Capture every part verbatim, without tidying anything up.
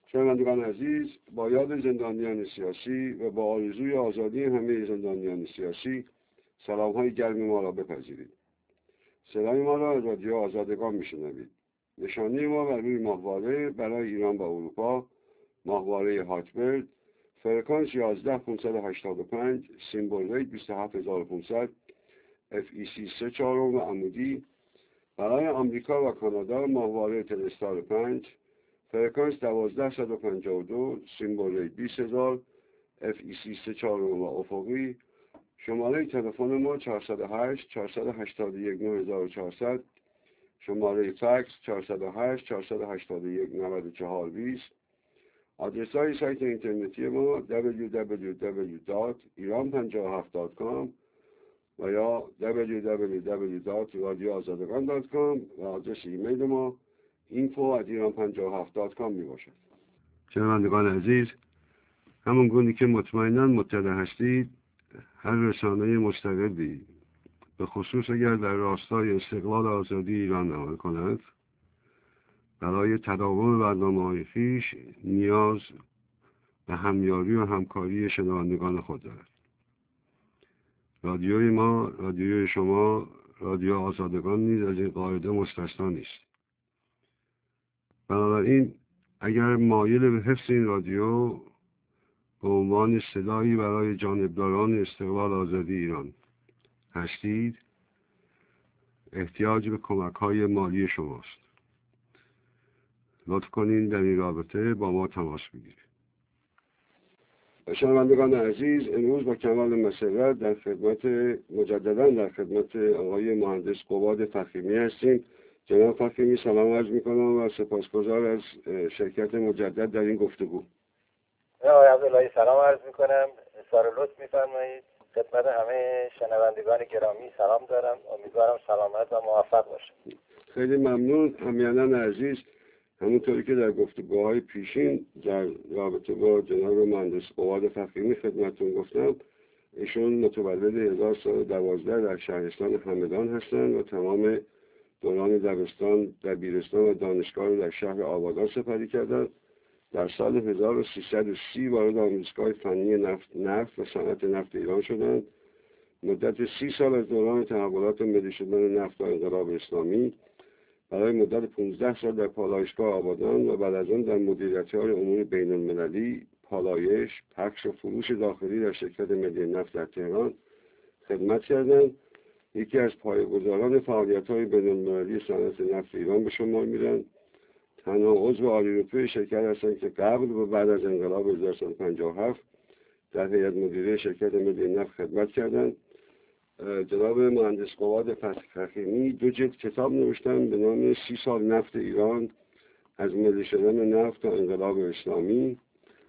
شنوندگان عزیز، با یاد زندانیان سیاسی و با آرزوی آزادی همه زندانیان سیاسی سلام‌های گرم ما را بپذیرید. صدای ما را از رادیو آزادگان میشنوید. نشانی ما بر روی ماهواره برای ایران با اروپا، ماهواره هاتبرد، فرکانس یازده پانصد و هشتاد و پنج، سیمبل ریت بیست و هفت هزار و پانصد، اف ای سی سه چهارم و عمودی. برای آمریکا و کانادا ماهواره تلستار پنج، فرکانس دوازده صد و پنجاه و دو، سیمبل ریت بیست هزار، اف ای سی سه چهارم و افقی. شماره تلفن ما چهارصد و هشت چهارصد و هشتاد و یک نه هزار و چهارصد، شماره فکس چهارصد و هشت چهارصد و هشتاد و یک نود و چهار بیست. آدرس های سایت اینترنتی ما دبلیو دبلیو دبلیو دات ایران پنجاه و هفت دات کام و یا دبلیو دبلیو دبلیو دات رادیو آزادگان دات کام و آدرس ایمیل ما اینفو ات ایران پنجاه و هفت دات کام می باشد. شنوندگان عزیز، همون گونه که مطمئناً مطلع هستید، هر رسانه مستقلی به خصوص اگر در راستای استقلال آزادی ایران عمل کند، برای تداوم برنامه‌های خویش نیاز به همیاری و همکاری شنوندگان خود دارد. رادیوی ما، رادیوی شما، رادیو آزادگان نیز از این قاعده مستثنا نیست. بنابراین اگر مایل به حفظ این رادیو به عنوان سلاحی برای جانبداران استقلال آزادی ایران هستید، احتیاج به کمک‌های مالی شماست. لطف کنین در این رابطه با ما تماس بگیرید. شنوندگان عزیز، امروز با کمال مسرت در خدمت مجددا در خدمت آقای مهندس قباد فخیمی هستیم. جناب فخیمی، سلام عرض می‌کنم و سپاسگزار از شرکت مجدد در این گفتگو. آقای عبداللهی سلام عرض می‌کنم. اظهار لطف می‌فرمایید. خدمت همه شنوندگان گرامی سلام دارم. امیدوارم سلامت و موفق باشید. خیلی ممنون. همیهنان عزیز، همونطوری که در گفتگوهای پیشین در رابطه با جناب مهندس قباد فخیمی خدمتتون گفتم، ایشون متولد هزار و سیصد و دوازده در شهرستان همدان هستند و تمام دوران دبستان در بیرستان و دانشگاه در شهر آبادان سپری کردند. در سال هزار و سیصد و سی وارد آموزشگاه فنی نفت نفت و صنعت نفت ایران شدند. مدت سی سال از دوران تحولات ملی شدن نفت و انقلاب اسلامی برای مدت پانزده سال در پالایشگاه آبادان و بعد از آن در مدیریت‌های امور بین‌المللی، پالایش، پخش و فروش داخلی در شرکت ملی نفت در تهران خدمت کردند. یکی از پایه‌گذاران فعالیت‌های بین‌المللی صنعت نفت ایران به شمار می‌رند. تنها عضو عالی‌رتبه شرکت هستند که قبل و بعد از انقلاب هزار و سیصد و پنجاه و هفت در هیئت مدیره شرکت ملی نفت خدمت کردند. جناب مهندس قباد فخیمی دو جلد کتاب نوشتن به نام سی سال نفت ایران از ملی شدن نفت تا انقلاب اسلامی.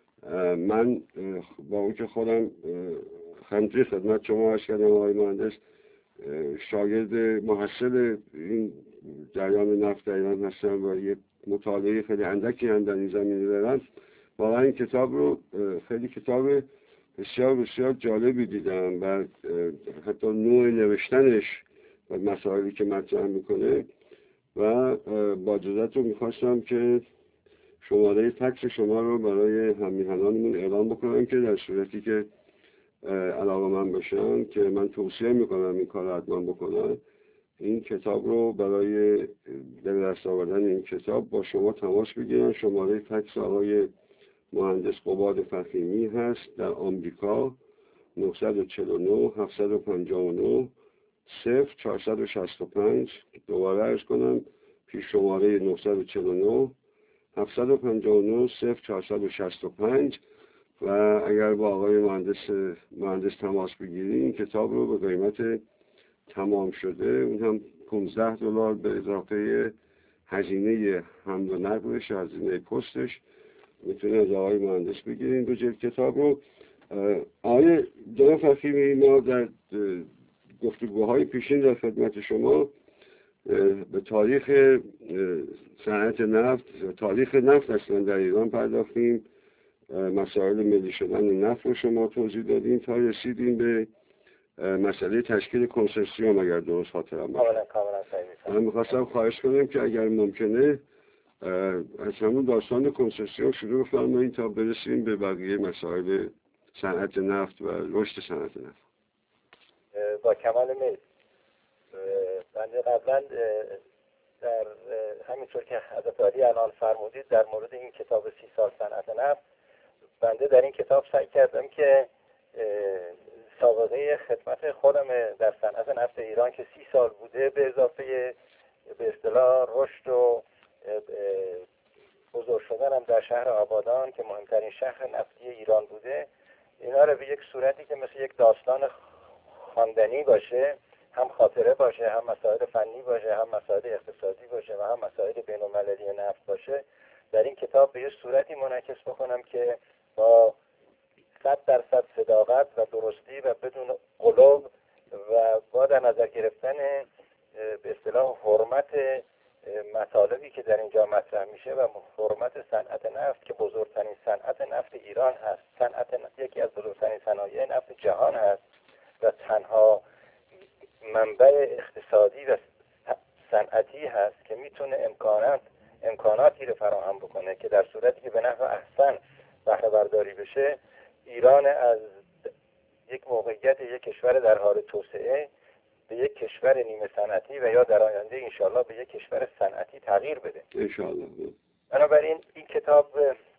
من با اون که خودم خندری خدمت شما عرض کردم آقای مهندس، شاگرد محصل این جریان نفت در ایران هستم و یه مطالعه خیلی اندکی هم در این زمینه دارم. واقعا این کتاب رو خیلی کتاب بسیار بسیار جالبی دیدم و حتی نوع نوشتنش و مسائلی که مطرح میکنه و با اجازت رو میخواستم که شماره فکس شما رو برای همیهنانمون اعلام بکنم که در صورتی که علاقه من باشن که من توصیه میکنم این کار رو حتما بکنن، این کتاب رو برای در دست آوردن این کتاب با شما تماس بگیرن. شماره فکس آقای مهندس قباد فخیمی هست در آمریکا نه چهار نه هفت پنج نه صفر چهارصد و شصت و پنج. دوباره عرض کنم، پیش شماره نه چهار نه هفت پنج نه صفر چهارصد و شصت و پنج. و اگر با آقای مهندس مهندس تماس بگیریم کتاب رو به قیمت تمام شده، اون هم پانزده دلار به اضافه هزینه حمل و نقلش، هزینه پستش، میتونه از آقای مهندس بگیریم دو جلد کتاب رو. آقای جناب فخیمی، ما در گفتگوهای پیشین در خدمت شما به تاریخ صنعت نفت، تاریخ نفت اصلا در ایران پرداختیم، مسائل ملی شدن نفت رو شما توضیح دادیم تا رسیدیم به مسئله تشکیل کنسرسیوم، اگر درست خاطرم باشه. کاملا کاملا صحیح. من می‌خواستم خواهش کنم که اگر ممکنه از همون داستان کنسسیون شروع بفرمایید تا برسیم به بقیه مسائل صنعت نفت و رشد صنعت نفت. با کمال میل. بنده قبلا در همینطور که حضرت عالی الان فرمودید در مورد این کتاب سی سال صنعت نفت، بنده در این کتاب سعی کردم که سابقه خدمت خودم در صنعت نفت ایران که سی سال بوده به اضافه به اصطلاح رشد و بزرگ شدنم در شهر آبادان که مهمترین شهر نفتی ایران بوده، اینا رو به یک صورتی که مثل یک داستان خواندنی باشه، هم خاطره باشه، هم مسائل فنی باشه، هم مسائل اقتصادی باشه و هم مسائل بین‌المللی نفت باشه، در این کتاب به یک صورتی منعکس بکنم که با صد درصد صداقت و درستی و بدون غلو و با در نظر گرفتن به اصطلاح حرمت مطالبی که در اینجا مطرح میشه و حرمت صنعت نفت که بزرگترین صنعت نفت ایران هست، صنعت نفت یکی از بزرگترین صنایع نفت جهان هست و تنها منبع اقتصادی و صنعتی هست که میتونه امکانات امکاناتی رو فراهم بکنه که در صورتی که به نحو احسن بهره برداری بشه، ایران از یک موقعیت یک کشور در حال توسعه به یک کشور نیمه صنعتی و یا در آینده انشاءالله به یک کشور صنعتی تغییر بده انشاءالله. بنابراین این کتاب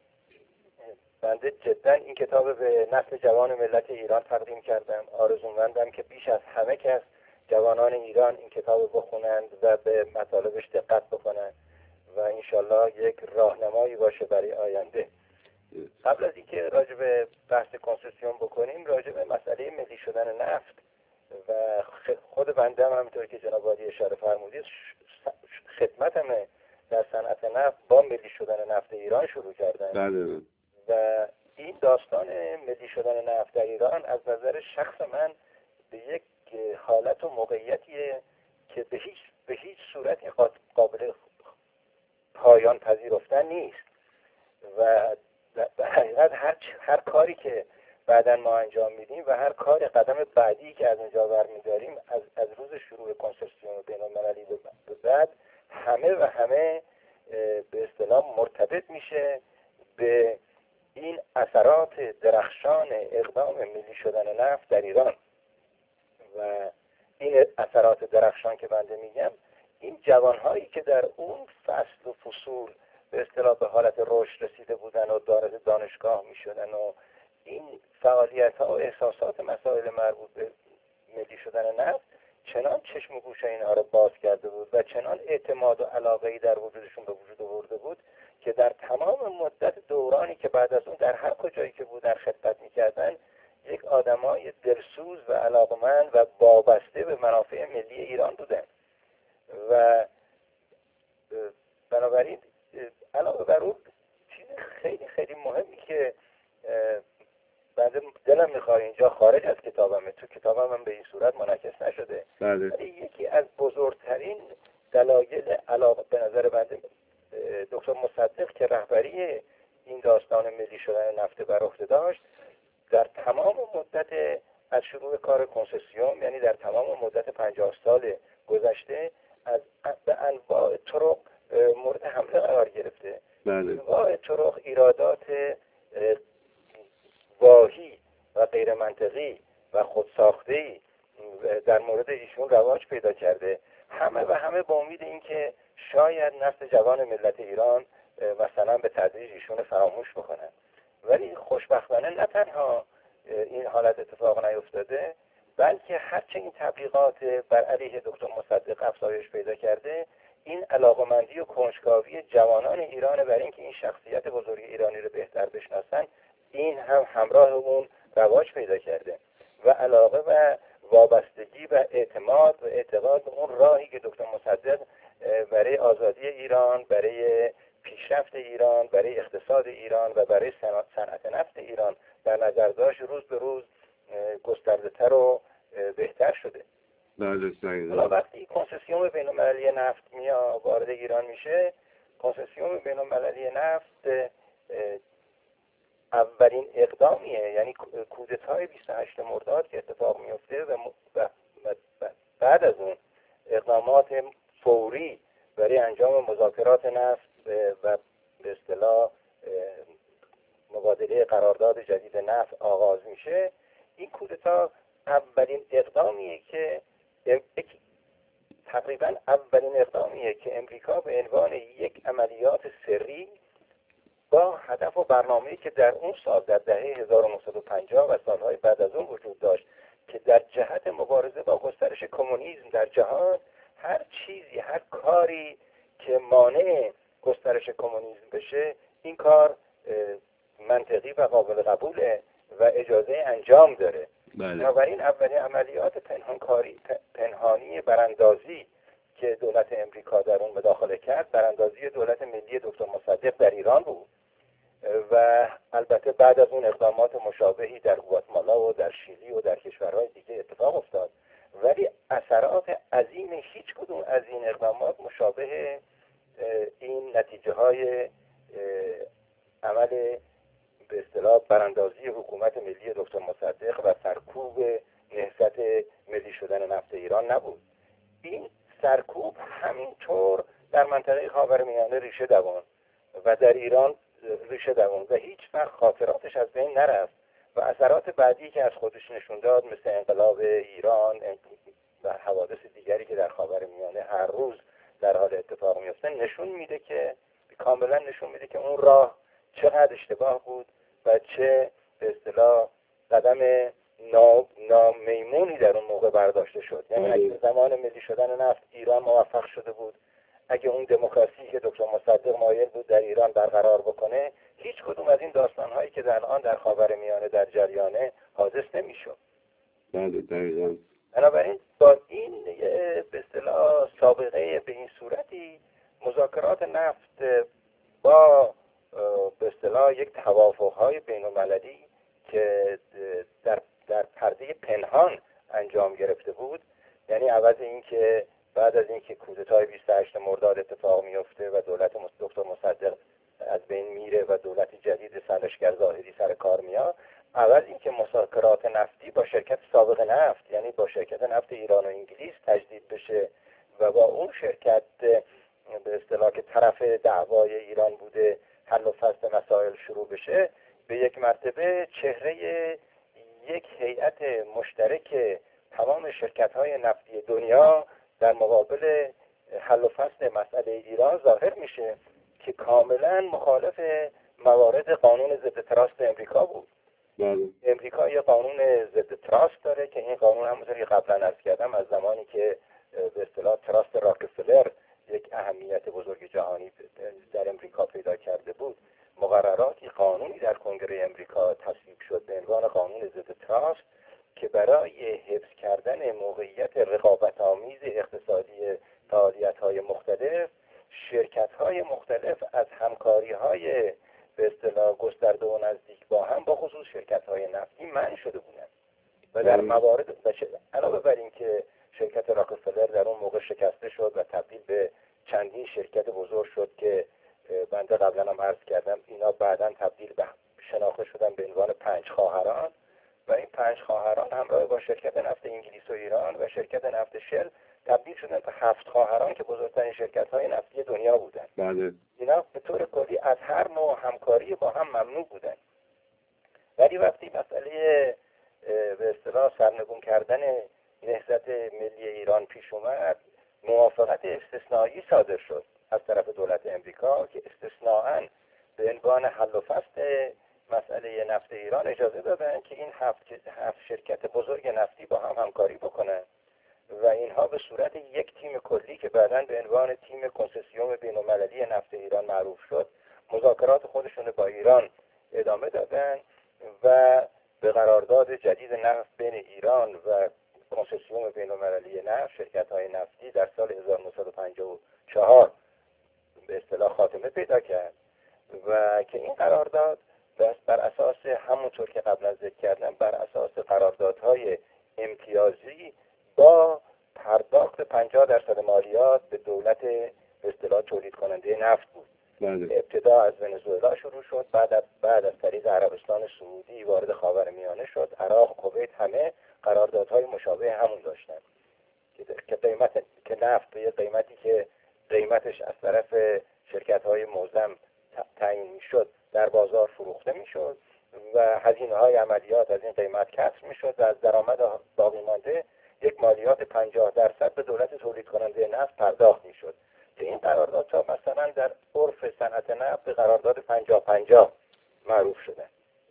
بنده جدا این کتاب به نسل جوان ملت ایران تقدیم کردم. آرزومندم که بیش از همه کس جوانان ایران این کتاب بخونند و به مطالبش دقت بکنند و انشاءالله یک راهنمایی باشه برای آینده. قبل از اینکه راجع به بحث کنسسیون بکنیم، راجع به مسئله ملی شدن نفت و خود بنده هم همینطور که جناب عالی اشاره فرمودید خدمتم در صنعت نفت با ملی شدن نفت ایران شروع کردم. بله. و این داستان ملی شدن نفت در ایران از نظر شخص من به یک حالت و موقعیتیه که به هیچ به هیچ صورت قابل پایان پذیرفتن نیست و در حقیقت هر هر کاری که بعداً ما انجام میدیم و هر کار قدم بعدی که از اونجا برمی‌داریم از از روز شروع کنسسیون بین‌المللی به بعد همه و همه به اصطلاح مرتبط میشه به این اثرات درخشان اقدام ملی شدن نفت در ایران. و این اثرات درخشان که بنده میگم، این جوانهایی که در اون فصل و فصول به اصطلاح به حالت رشد رسیده بودن و وارد دانشگاه میشدن و این فعالیت ها و احساسات مسائل مربوط به ملی شدن نفت چنان چشم و گوش اینها رو باز کرده بود و چنان اعتماد و علاقه‌ای در وجودشون به وجود آورده بود که در تمام مدت دورانی که بعد از اون در هر کجایی که بودن خدمت میکردن، یک آدمای دلسوز و علاقمند و وابسته به منافع ملی ایران بودن. و بنابراین علاوه بر اون چیز خیلی خیلی مهمی که بعد دلم میخواد اینجا خارج از کتابمه، تو کتابم هم به این صورت منعکس نشده، بله. یکی از بزرگترین دلایل علاقه به نظر بنده دکتر مصدق که رهبری این داستان ملی شدن نفت بر عهده داشت، در تمام مدت از شروع کار کنسسیون، یعنی در تمام مدت پنجاه سال گذشته، از به انواع طرق مورد حمله قرار گرفته. بله. انواع طرق ایرادات واهی و غیر منطقی و خودساخته‌ای در مورد ایشون رواج پیدا کرده، همه و همه با امید اینکه شاید نسل جوان ملت ایران مثلا به تدریج ایشون فراموش بکنن. ولی خوشبختانه نه تنها این حالت اتفاق نیفتاده، بلکه هرچه این تبلیغات بر علیه دکتر مصدق افزایش پیدا کرده، این علاقمندی و کنجکاوی جوانان ایران برای اینکه این شخصیت بزرگ ایرانی رو بهتر بشناسن، این هم همراه اون رواج پیدا کرده و علاقه و وابستگی و اعتماد و اعتقاد به اون راهی که دکتر مصدق برای آزادی ایران، برای پیشرفت ایران، برای اقتصاد ایران و برای صنعت نفت ایران در نظر داشت، روز به روز گسترده‌تر و بهتر شده. بله صحیح. حالا وقتی کنسسیون بین‌المللی نفت میاد وارد ایران میشه، کنسسیون بین‌المللی نفت اولین اقدامیه، یعنی کودتای بیست و هشتم مرداد که اتفاق میفته و بعد از اون اقدامات فوری برای انجام مذاکرات نفت و به اصطلاح مبادله قرارداد جدید نفت آغاز میشه، این کودتا اولین اقدامیه که تقریبا اولین اقدامیه که امریکا به عنوان یک عملیات سری با هدف و برنامه‌ای که در اون سال در دهه هزار و نهصد و پنجاه و سالهای بعد از اون وجود داشت که در جهت مبارزه با گسترش کمونیسم در جهان، هر چیزی، هر کاری که مانع گسترش کمونیسم بشه، این کار منطقی و قابل قبوله و اجازه انجام داره. بنابراین اولین عملیات پنهانکاری پنهانی براندازی که دولت امریکا در اون مداخله کرد، براندازی دولت ملی دکتر مصدق در ایران بود و البته بعد از اون اقدامات مشابهی در گواتمالا و در شیلی و در کشورهای دیگه اتفاق افتاد، ولی اثرات عظیم هیچ کدوم از این اقدامات مشابه این نتیجه های عمل به اصطلاح براندازی حکومت ملی دکتر مصدق و سرکوب نهضت ملی شدن نفت ایران نبود. این سرکوب همینطور در منطقه خاورمیانه ریشه دوان و در ایران ریشه دوان و هیچ وقت خاطراتش از بین نرفت و اثرات بعدی که از خودش نشون داد، مثل انقلاب ایران و حوادث دیگری که در خاورمیانه هر روز در حال اتفاق میفته، نشون میده که کاملا نشون میده که اون راه چقدر اشتباه بود و چه به اصطلاح قدم نامیمونی در اون موقع برداشته شد. یعنی اگه زمان ملی شدن نفت ایران موفق شده بود، اگه اون دموکراسی که دکتر مصدق مایل بود در ایران برقرار بکنه، هیچ کدوم از این داستان‌هایی که در آن در خاورمیانه در جریانه حادث نمی‌شد. بله دقیقاً. بنابراین با این به اصطلاح سابقه به این صورتی مذاکرات نفت با به اصطلاح یک توافق‌های بین‌المللی که در در پرده پنهان انجام گرفته بود، یعنی عوض این که بعد از اینکه کودتای بیست و هشتم مرداد اتفاق میفته و دولت دکتر مصدق از بین میره و دولت جدید سالشگر زاهدی سر کار میاد، عوض اینکه مذاکرات نفتی با شرکت سابق نفت، یعنی با شرکت نفت ایران و انگلیس تجدید بشه و با اون شرکت به اصطلاح که طرف دعوای ایران بوده حل و فصل مسائل شروع بشه، به یک مرتبه چهره یک هیئت مشترک تمام شرکت‌های نفتی دنیا در مقابل حل و فصل مسئله ایران ظاهر میشه که کاملا مخالف موارد قانون ضد تراست امریکا بود. بله. امریکا یه قانون ضد تراست داره که این قانون همونطور که قبلا عرض کردم از زمانی که به اصطلاح تراست راکفلر یک اهمیت بزرگ جهانی در امریکا پیدا کرده بود، مقرراتی قانونی در کنگره امریکا تصویب شد به عنوان قانون ضد تراست که برای حفظ کردن موقعیت رقابت‌آمیز اقتصادی فعالیت‌های مختلف، شرکت‌های مختلف از همکاری‌های به اصطلاح گسترده و نزدیک با هم با خصوص شرکت‌های نفتی منع شده بودند و در موارد علاوه بر این که شرکت راکفلر در اون موقع شکسته شد و تبدیل به چندین شرکت بزرگ شد که بنده قبلا هم عرض کردم اینا بعداً تبدیل به شناخته شدن به عنوان پنج خواهران و این پنج خواهران همراه با شرکت نفت انگلیس و ایران و شرکت نفت شل تبدیل شدن به هفت خواهران که بزرگترین شرکت‌های نفتی دنیا بودند. بله. اینا به طور کلی از هر نوع همکاری با هم ممنوع بودند. ولی وقتی مسئله به اصطلاح سرنگون کردن نهضت ملی ایران پیش اومد، موافقت استثنایی صادر شد از طرف دولت امریکا که استثناءً به عنوان حل و فصل مسئله نفت ایران اجازه دادن که این هفت هفت شرکت بزرگ نفتی با هم همکاری بکنن و اینها به صورت یک تیم کلی که بعداً به عنوان تیم کنسسیوم بین‌المللی نفت ایران معروف شد، مذاکرات خودشون با ایران ادامه دادن و به قرارداد جدید نفت بین ایران و کنسسیوم بین‌المللی نفت، شرکت‌های نفتی در سال هزار و نهصد و پنجاه و چهار به اصطلاح خاتمه پیدا کرد و که این قرارداد بر اساس همونطور که قبلا ذکر کردم بر اساس قراردادهای امتیازی با پرداخت پنجاه درصد مالیات به دولت به اصطلاح تولید کننده نفت بود. بله. ابتدا از ونزوئلا شروع شد، بعد از بعد از طریق عربستان سعودی وارد خاورمیانه شد، عراق، کویت همه قراردادهای مشابه همون داشتن که قیمت که نفت به قیمتی که قیمتش از طرف شرکت های موزم تعیین میشد در بازار فروخته میشد و هزینه های عملیات از این قیمت کسر میشد و از درآمد باقی مانده یک مالیات پنجاه درصد به دولت تولید کننده نفت پرداخت میشد که این قراردادها مثلا در عرف صنعت نفت به قرارداد پنجاه پنجاه معروف شدن.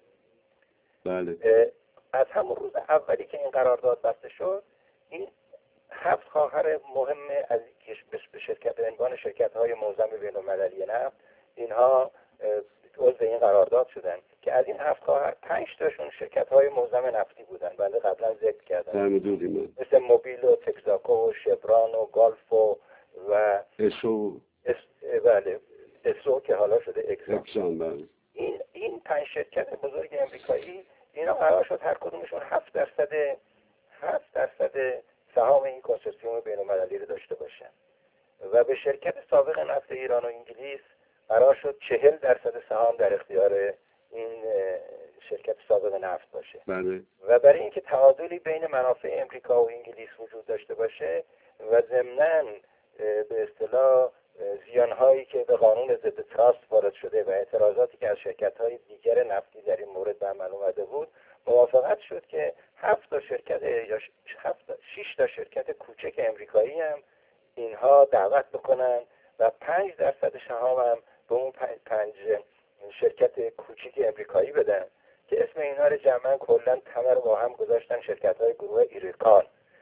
بله. از همون روز اولی که این قرارداد بسته شد، این هفت خواهر مهم از به شرکت به عنوان شرکت های موزم بین‌المللی نفت، اینها عضو این قرارداد شدن که از این هفت خواهر پنج تاشون شرکت های موزم نفتی بودن. بنده قبلا ذکر کردم مثل موبیل و تکزاکو و شبران و گالف و و اسو اس... بله اسو که حالا شده اکسان. اکسان بله. این این پنج شرکت بزرگ امریکایی اینا قرار شد هر کدومشون هفت درصد هفت درصد سهام این کنسورسیوم بین‌المللی رو داشته باشن و به شرکت سابق نفت ایران و انگلیس قرار شد چهل درصد سهام در اختیار این شرکت سابق نفت باشه. بله. و برای اینکه تعادلی بین منافع امریکا و انگلیس وجود داشته باشه و ضمناً به اصطلاح زیانهایی که به قانون ضد تراست وارد شده و اعتراضاتی که از شرکت‌های دیگر نفتی در این مورد به عمل اومده بود، موافقت شد که هفت تا شرکت یا هفت شش تا شرکت کوچک امریکایی هم اینها دعوت بکنن و پنج درصد سهام هم به اون پنج شرکت کوچک امریکایی بدن که اسم اینا رو جمعاً کلاً همه رو با هم گذاشتن شرکت‌های گروه ایرکان،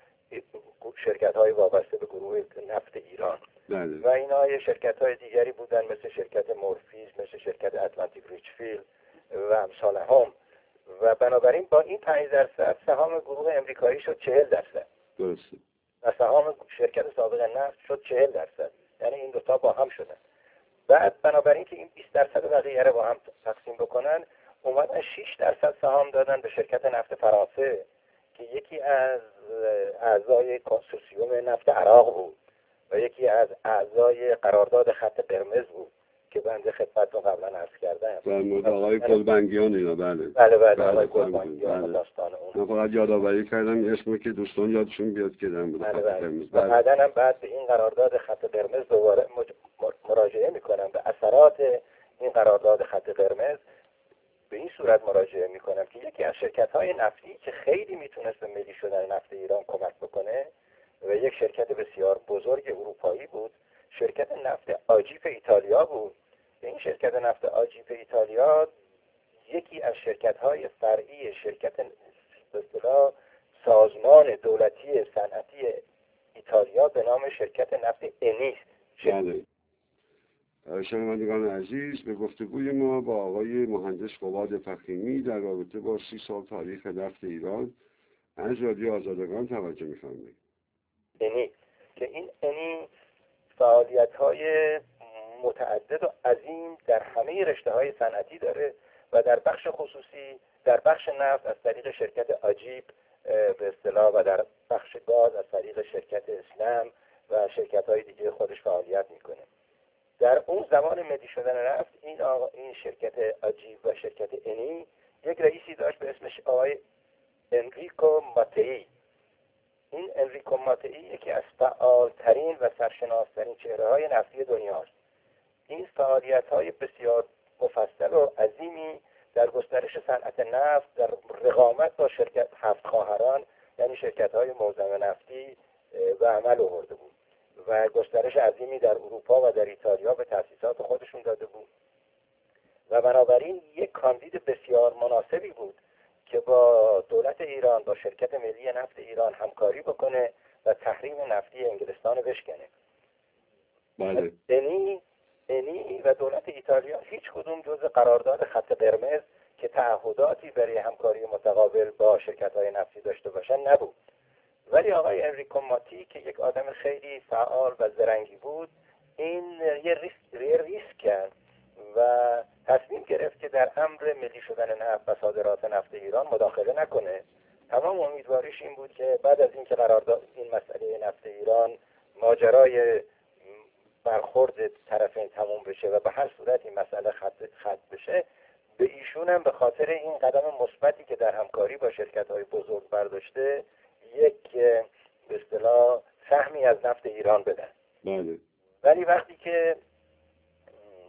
شرکت‌های وابسته به گروه نفت ایران. بله. و اینا یه شرکت‌های دیگری بودن مثل شرکت مورفیز، مثل شرکت اتلانتیک ریچفیلد و امثال هم. و بنابراین با این پنج درصد سهام گروه امریکایی شد چهل درصد. درسته. و سهام شرکت سابق نفت شد چهل درصد. یعنی این دوتا با هم شدن. بعد بنابراین که این بیست درصد بقیه رو با هم تقسیم بکنن، اومدن شش درصد سهام دادن به شرکت نفت فرانسه که یکی از اعضای کنسورسیوم نفت عراق بود و یکی از اعضای قرارداد خط قرمز بود که بنده خدمتتون قبلا عرض کردم. در مورد آقای گلبنگیان اینا. بله. بله بله آقای گلبنگیان داستان اون. من فقط یادآوری کردم اسمو که دوستان یادشون بیاد که در مورد خط قرمز. و بعداً هم بعد به این قرارداد خط قرمز دوباره مراجعه میکنم، به اثرات این قرارداد خط قرمز به این صورت مراجعه میکنم که یکی از شرکت‌های نفتی که خیلی میتونست به ملی شدن نفت ایران کمک بکنه و یک شرکت بسیار بزرگ اروپایی بود، شرکت نفت آجیپ ایتالیا بود. این شرکت نفت آجیپ ایتالیا یکی از شرکت‌های فرعی شرکت به اصطلاح سازمان دولتی صنعتی ایتالیا به نام شرکت نفت انی. بله. شنوندگان عزیز، به گفتگوی ما با آقای مهندس فواد فخیمی در رابطه با سی سال تاریخ نفت ایران از رادیو آزادگان توجه می‌فرمایید. انی که این انی فعالیت‌های متعدد و عظیم در همه رشته‌های صنعتی داره و در بخش خصوصی در بخش نفت از طریق شرکت آجیپ به اصطلاح و در بخش گاز از طریق شرکت اسلم و شرکت‌های دیگه خودش فعالیت میکنه. در اون زمان ملی شدن نفت این آقا این شرکت آجیپ و شرکت انی یک رئیسی داشت به اسم آقای انریکو ماتئی. این انریکو ماتئی یکی از فعالترین و سرشناسترین چهره‌های نفتی دنیاست. این فعالیت‌های بسیار مفصل و عظیمی در گسترش صنعت نفت در رقابت با شرکت هفت خواهران یعنی شرکت‌های موزم نفتی به عمل آورده بود و گسترش عظیمی در اروپا و در ایتالیا به تأسیسات خودشون داده بود و بنابراین یک کاندید بسیار مناسبی بود که با دولت ایران با شرکت ملی نفت ایران همکاری بکنه و تحریم نفتی انگلستان بشکنه. بله. انی انی و دولت ایتالیا هیچ کدوم جزء قرارداد خط قرمز که تعهداتی برای همکاری متقابل با شرکت‌های نفتی داشته باشن نبود. ولی آقای انریکو ماتی که یک آدم خیلی فعال و زرنگی بود، این یه ریسک یه ریسک کرد و تصمیم گرفت که در امر ملی شدن نفت و صادرات نفت ایران مداخله نکنه. تمام امیدواریش این بود که بعد از اینکه قرارداد این مسئله نفت ایران ماجرای برخورد طرفین تموم بشه و به هر صورت این مسئله خط خط بشه، به ایشون هم به خاطر این قدم مثبتی که در همکاری با شرکت‌های بزرگ برداشته یک به اصطلاح سهمی از نفت ایران بدن. بله. ولی وقتی که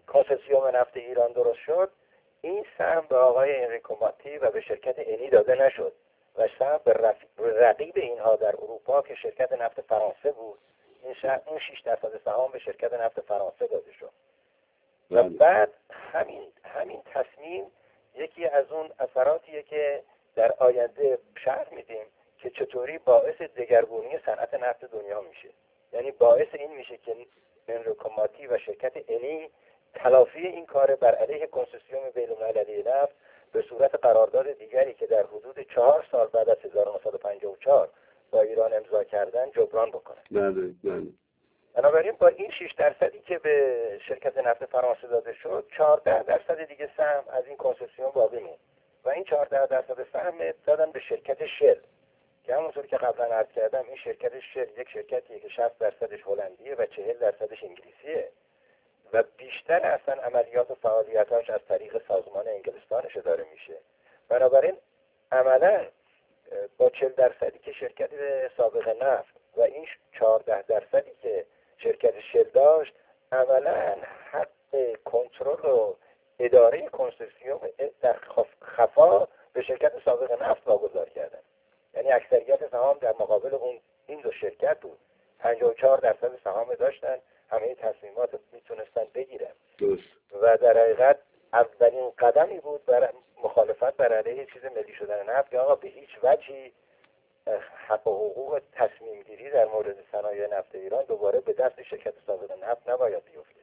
کنسوسیوم نفت ایران درست شد، این سهم به آقای انریکو ماتی و به شرکت انی داده نشد و سهم به رقیب اینها در اروپا که شرکت نفت فرانسه بود، این اون شش درصد سهام به شرکت نفت فرانسه داده شد. و بعد همین همین تصمیم یکی از اون اثراتیه که در آینده شرح میدیم که چطوری باعث دگرگونی صنعت نفت دنیا میشه. یعنی باعث این میشه که انریکو ماتی و شرکت انی تلافی این کار بر علیه کنسوسیوم بین‌المللی نفت به صورت قرارداد دیگری که در حدود چهار سال بعد از هزار و نهصد و پنجاه و چهار با ایران امضا کردن جبران بکنه. بله بله. بنابراین با این شش درصدی که به شرکت نفت فرانسه داده شد، چهارده درصد دیگه سهم از این کنسوسیوم باقی موند و این چهارده درصد سهم دادن به شرکت شل که همونطور که قبلا عرض کردم این شرکت شل یک شرکتیه که شصت درصدش هلندیه و چهل درصدش انگلیسیه و بیشتر اصلا عملیات و فعالیتاش از طریق سازمان انگلستانش اداره میشه. بنابراین عملا با چهل درصدی که شرکت سابق نفت و این چهارده درصدی که شرکت شل داشت، عملا حق کنترل و اداره کنسوسیوم در خفا به شرکت سابق نفت واگذار کردن. یعنی اکثریت سهام در مقابل اون این دو شرکت بود. پنجاه و چهار درصد سهام داشتن، همه تصمیمات میتونستن بگیرن و در حقیقت اولین قدمی بود برای مخالفت بر علیه چیز ملی شدن نفت که آقا به هیچ وجهی حق و حقوق تصمیم گیری در مورد صنایع نفت ایران دوباره به دست شرکت سابق نفت نباید بیفته.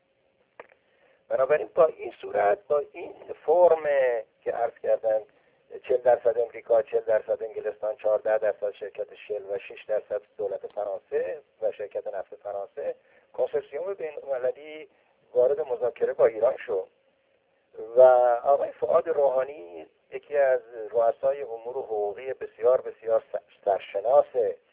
بنابراین با این صورت، با این فرم که عرض کردم چهل درصد امریکا، چهل درصد انگلستان، چهارده درصد شرکت شل و شش درصد دولت فرانسه و شرکت نفت فرانسه، کنسورسیوم بین‌المللی وارد مذاکره با ایران شد و آقای فؤاد روحانی یکی از رؤسای امور حقوقی بسیار بسیار سرشناس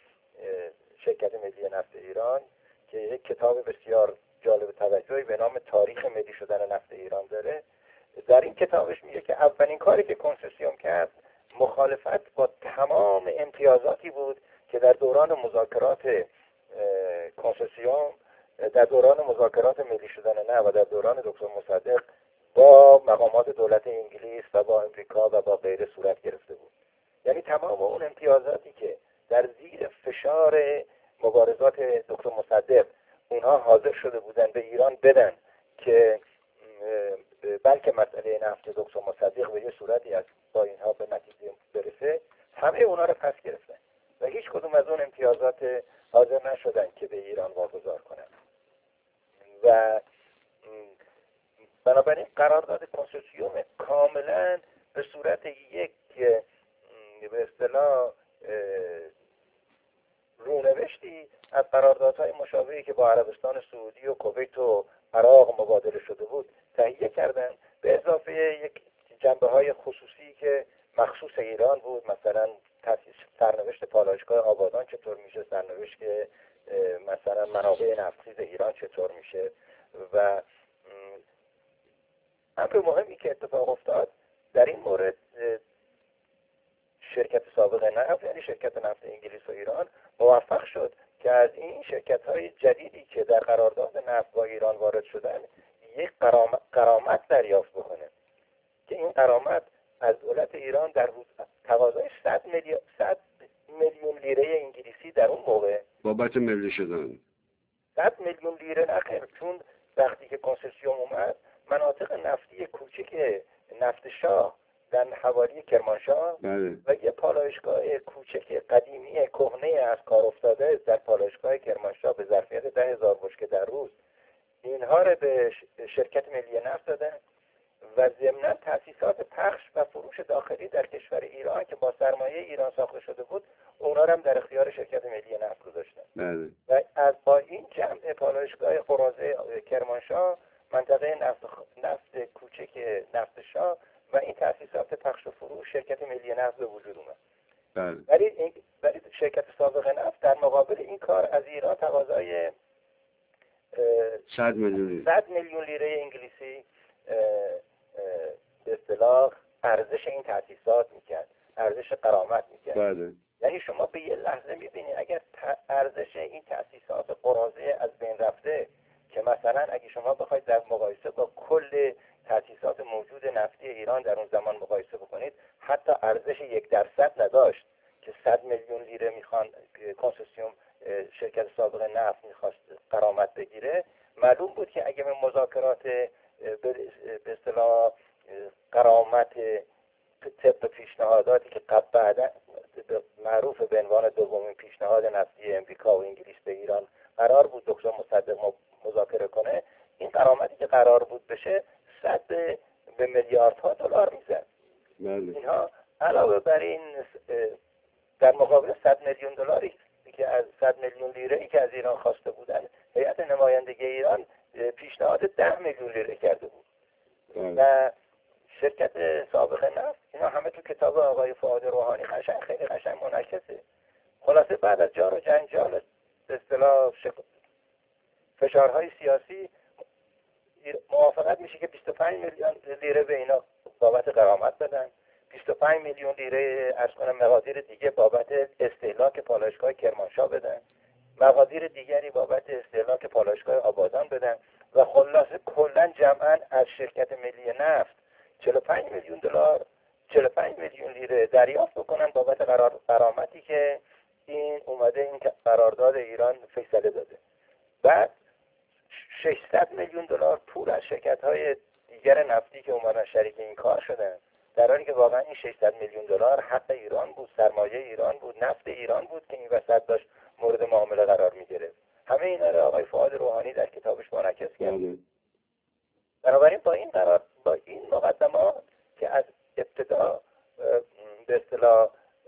شرکت ملی نفت ایران که یک کتاب بسیار جالب توجهی به نام تاریخ ملی شدن نفت ایران داره، در این کتابش میگه که اولین کاری که کنسوسیوم کرد مخالفت با تمام امتیازاتی بود که در دوران مذاکرات کنسوسیوم، در دوران مذاکرات ملی شدن نفت و در دوران دکتر مصدق با مقامات دولت انگلیس و با امریکا و با غیره صورت گرفته بود. یعنی تمام اون امتیازاتی که در زیر فشار مبارزات دکتر مصدق اونها حاضر شده بودن به ایران بدن که بلکه مسئله نفت دکتر مصدق به یه صورتی از با اینها به نتیجه برسه، همه اونها رو پس گرفتن و هیچ کدوم از اون امتیازات حاضر نشدن که به ایران واگذار کنن. و بنابراین قرارداد کنسوسیوم کاملا به صورت یک به اصطلاح رونوشتی از قراردادهای مشابهی که با عربستان سعودی و کویت و عراق مبادله شده بود تهیه کردن، به اضافه یک جنبه های خصوصی که مخصوص ایران بود، مثلا سرنوشت پالایشگاه آبادان چطور میشه، سرنوشت که مثلا منابع نفتخیز ایران چطور میشه. و امر مهمی که اتفاق افتاد در این مورد، شرکت سابق نفت یعنی شرکت نفت انگلیس و ایران موفق شد که از این شرکت‌های جدیدی که در قرارداد نفت با ایران وارد شدن یک غرامت دریافت بکنه که این غرامت از دولت ایران در تقاضای صد میلیون صد میلیون لیره انگلیسی در اون موقع بابت ملی شدن صد میلیون لیره نخیر، چون وقتی که کنسوسیوم اومد مناطق نفتی کوچک نفت شاه در حوالی کرمانشاه بله. و یه پالایشگاه کوچک قدیمی کهنه از کار افتاده در پالایشگاه کرمانشاه به ظرفیت ده هزار بشکه در روز، اینها رو به شرکت ملی نفت دادن و ضمناً تأسیسات پخش و فروش داخلی در کشور ایران که با سرمایه ایران ساخته شده بود اونا هم در اختیار شرکت ملی نفت گذاشتن. بله. و از با این جمع پالایشگاه قراضه کرمانشاه، منطقه نفت نفت کوچک نفت شاه و این تأسیسات پخش و فروش شرکت ملی نفت به وجود اومد. بله. ولی این ولی شرکت سابق نفت در مقابل این کار از ایران تقاضای صد میلیون صد میلیون لیره انگلیسی به اصطلاح ارزش این تأسیسات میکرد، ارزش غرامت میکرد. بله. یعنی شما به یه لحظه میبینید اگر ارزش این تأسیسات قراضه از بین رفته که مثلا اگه شما بخواید در مقایسه با کل تأسیسات موجود نفتی ایران در اون زمان مقایسه بکنید، حتی ارزش یک درصد نداشت که صد میلیون لیره میخوان کنسوسیوم شرکت سابق نفت میخواست غرامت بگیره. معلوم بود که اگه به مذاکرات به اصطلاح غرامت طبق پیشنهاداتی که بعدا معروف به عنوان دومین پیشنهاد نفتی امریکا و انگلیس به ایران قرار بود دکتر مصدق مذاکره کنه، این غرامتی که قرار بود بشه صد به میلیاردها دلار میزد. اینها علاوه بر این در مقابل صد میلیون دلاری که از صد میلیون لیره ای که از ایران خواسته بودن، هیئت نمایندگی ایران پیشنهاد ده میلیون لیره کرده بود و شرکت سابق نفت، اینا همه تو کتاب آقای فؤاد روحانی قشنگ خیلی قشنگ منعکسه. خلاصه بعد از جار و جنجال به اصطلاح فشارهای سیاسی موافقت میشه که بیست و پنج میلیون لیره به اینا بابت غرامت بدن، بیست و پنج میلیون لیره از کنم مقادیر دیگه بابت استهلاک پالایشگاه کرمانشاه بدن، مقادیر دیگری بابت استهلاک پالایشگاه آبادان بدن و خلاصه کلا جمعاً از شرکت ملی نفت چهل و پنج میلیون دلار چهل و پنج میلیون لیره دریافت بکنن بابت قرار غرامتی که این اومده این قرارداد ایران فیصله داده. بعد ششصد میلیون دلار پول از شرکت‌های دیگر نفتی که اومدن شریک این کار شدن، در حالی که واقعا این ششصد میلیون دلار حق ایران بود، سرمایه ایران بود، نفت ایران بود که این وسط داشت مورد معامله قرار می‌گرفت. همه اینا رو آقای فؤاد روحانی در کتابش منعکس کرد. بنابراین با این قرار با این مقدمات که از ابتدا به اصطلاح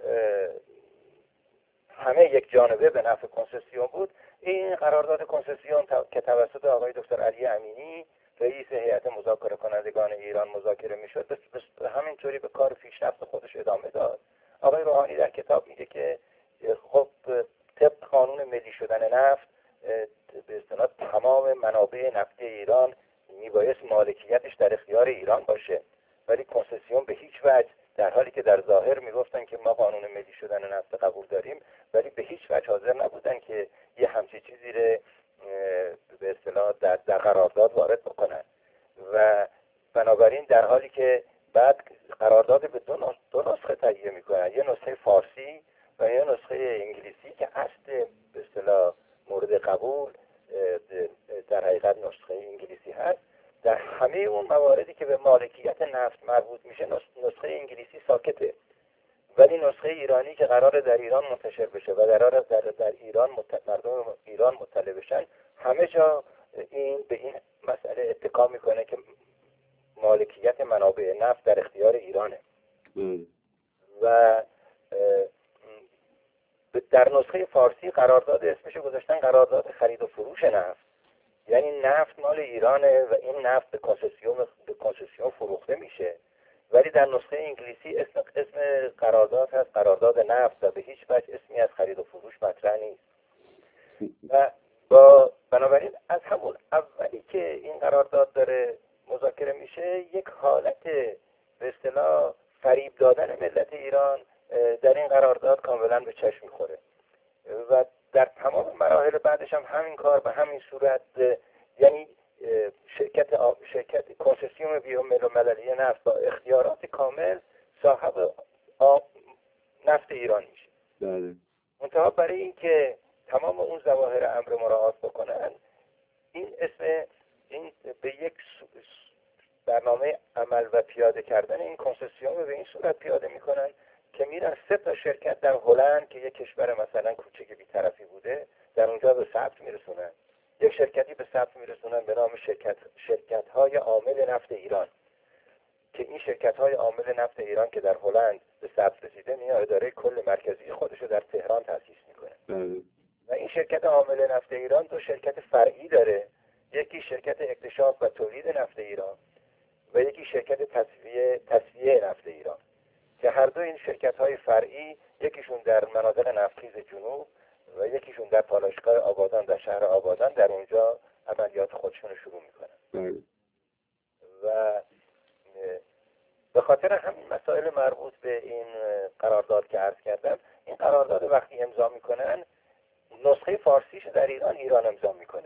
همه یک جانبه به نفع کنسسیون بود، این قرارداد کنسسیون که توسط آقای دکتر علی امینی رئیس هیئت مذاکره کنندگان ایران مذاکره میشد، به همینطوری به کار پیشرفت خودش ادامه داد. آقای روحانی در کتاب میگه که خب طبق قانون ملی شدن نفت به اصطلاح تمام منابع نفتی ایران میبایست مالکیتش در اختیار ایران باشه، ولی کنسسیون به هیچ وجه، در حالی که در ظاهر میگفتن که ما قانون ملی شدن نفت قبول داریم، ولی به هیچ وجه حاضر نبودن که یه همچین چیزی رو به اصطلاح در, در قرارداد وارد بکنن. و بنابراین در حالی که بعد قرارداد به دو, دو نسخه تهیه میکنن، یه نسخه فارسی و یه نسخه انگلیسی که اصل به اصطلاح مورد قبول در حقیقت نسخه انگلیسی هست. در همه اون مواردی که به مالکیت نفت مربوط میشه نسخه انگلیسی ساکته، ولی نسخه ایرانی که قراره در ایران منتشر بشه و قراره در, در ایران مت... مردم ایران مطلع بشن، همه جا این به این مسئله اتکا میکنه که مالکیت منابع نفت در اختیار ایرانه. م. و در نسخه فارسی قرارداد اسمش گذاشتن قرارداد خرید و فروش نفت، یعنی نفت مال ایرانه و این نفت به کنسسیون به کنسسیون فروخته میشه، ولی در نسخه انگلیسی اسم اسم قرارداد هست قرارداد نفت و به هیچ وجه اسمی از خرید و فروش مطرح نیست. و با بنابراین از همون اولی که این قرارداد داره مذاکره میشه، یک حالت به اصطلاح فریب دادن ملت ایران در این قرارداد کاملا به چشم میخوره و در تمام مراحل بعدش هم همین کار به همین صورت، یعنی شرکت آ... شرکت کنسسیون بین‌المللی نفت با اختیارات کامل صاحب آ... نفت ایران میشه. بله. منتها برای اینکه تمام اون ظواهر امر مراعات بکنن، این اسم این به یک برنامه عمل و پیاده کردن این کنسسیون رو به این صورت پیاده میکنن که میرن سه تا شرکت در هلند که یک کشور مثلا کوچک بی‌طرفی بوده در اونجا به ثبت میرسونن. یک شرکتی به ثبت میرسونن به نام شرکت شرکت‌های عامل نفت ایران که این شرکت‌های عامل نفت ایران که در هلند به ثبت رسیده میاد اداره کل مرکزی خودش رو در تهران تأسیس میکنه. و این شرکت عامل نفت ایران دو شرکت فرعی داره، یکی شرکت اکتشاف و تولید نفت ایران و یکی شرکت تصفیه تصفیه نفت ایران که هر دو این شرکت‌های فرعی یکیشون در مناطق نفتخیز جنوب و یکیشون در پالایشگاه آبادان در شهر آبادان در اونجا عملیات خودشون رو شروع میکنن. و به خاطر همین مسائل مربوط به این قرارداد که عرض کردم، این قرارداد وقتی امضا میکنن نسخه فارسیش در ایران ایران امضا میکنه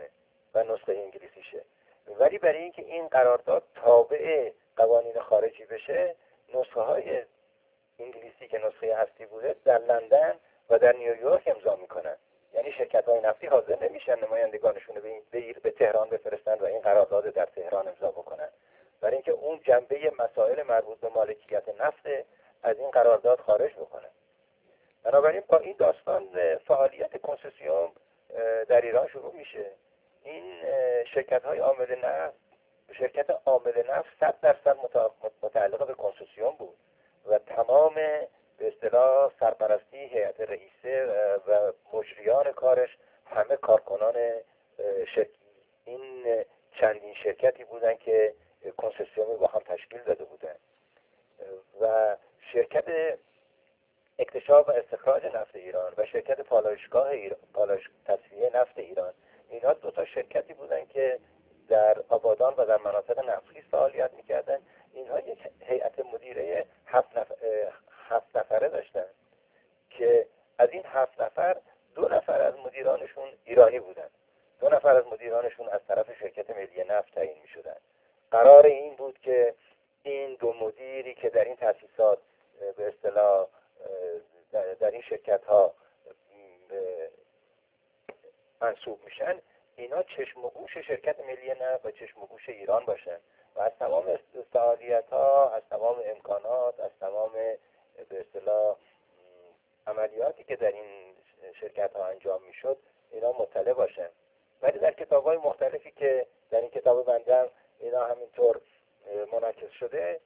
و نسخه انگلیسیشه. ولی برای اینکه این قرارداد تابع قوانین خارجی بشه، نسخه های انگلیسی که نسخه اصلی بوده در لندن و در نیویورک امضا میکنن. یعنی شرکت های نفتی حاضر نمیشن نمایندگانشون رو به به تهران بفرستن و این قرارداد در تهران امضا بکنن، برای اینکه اون جنبه مسائل مربوط به مالکیت نفت از این قرارداد خارج بکنن. بنابراین با این داستان فعالیت کنسسیوم در ایران شروع میشه. این شرکت های عامل نفت، شرکت عامل نفت صد درصد متعلق به کنسسیوم بود و تمام به اصطلاح سرپرستی هیئت رئیسه و مجریان کارش همه کارکنان شرکت این چندین شرکتی بودن که کنسسیوم با هم تشکیل داده بودن. و شرکت اکتشاف و استخراج نفت ایران و شرکت پالایشگاه ایران، پالایش تصفیه نفت ایران، اینا دو تا شرکتی بودن که در آبادان و در مناطق نفتخیز فعالیت میکردن. اینها یک هیئت مدیره هفت نفر هفت نفره داشتن که از این هفت نفر دو نفر از مدیرانشون ایرانی بودن، دو نفر از مدیرانشون از طرف شرکت ملی نفت تعیین میشدن. قرار این بود که این دو مدیری که در این تأسیسات به اصطلاح در این شرکت ها منصوب میشن، اینا چشم و گوش شرکت ملی نفت و چشم و گوش ایران باشن و از تمام فعالیت ها، از تمام امکانات، از تمام به اصطلاح عملیاتی که در این شرکت ها انجام میشد اینا مطلع باشن. ولی در کتاب های مختلفی که در این کتاب بندم اینا همینطور منعکس شده،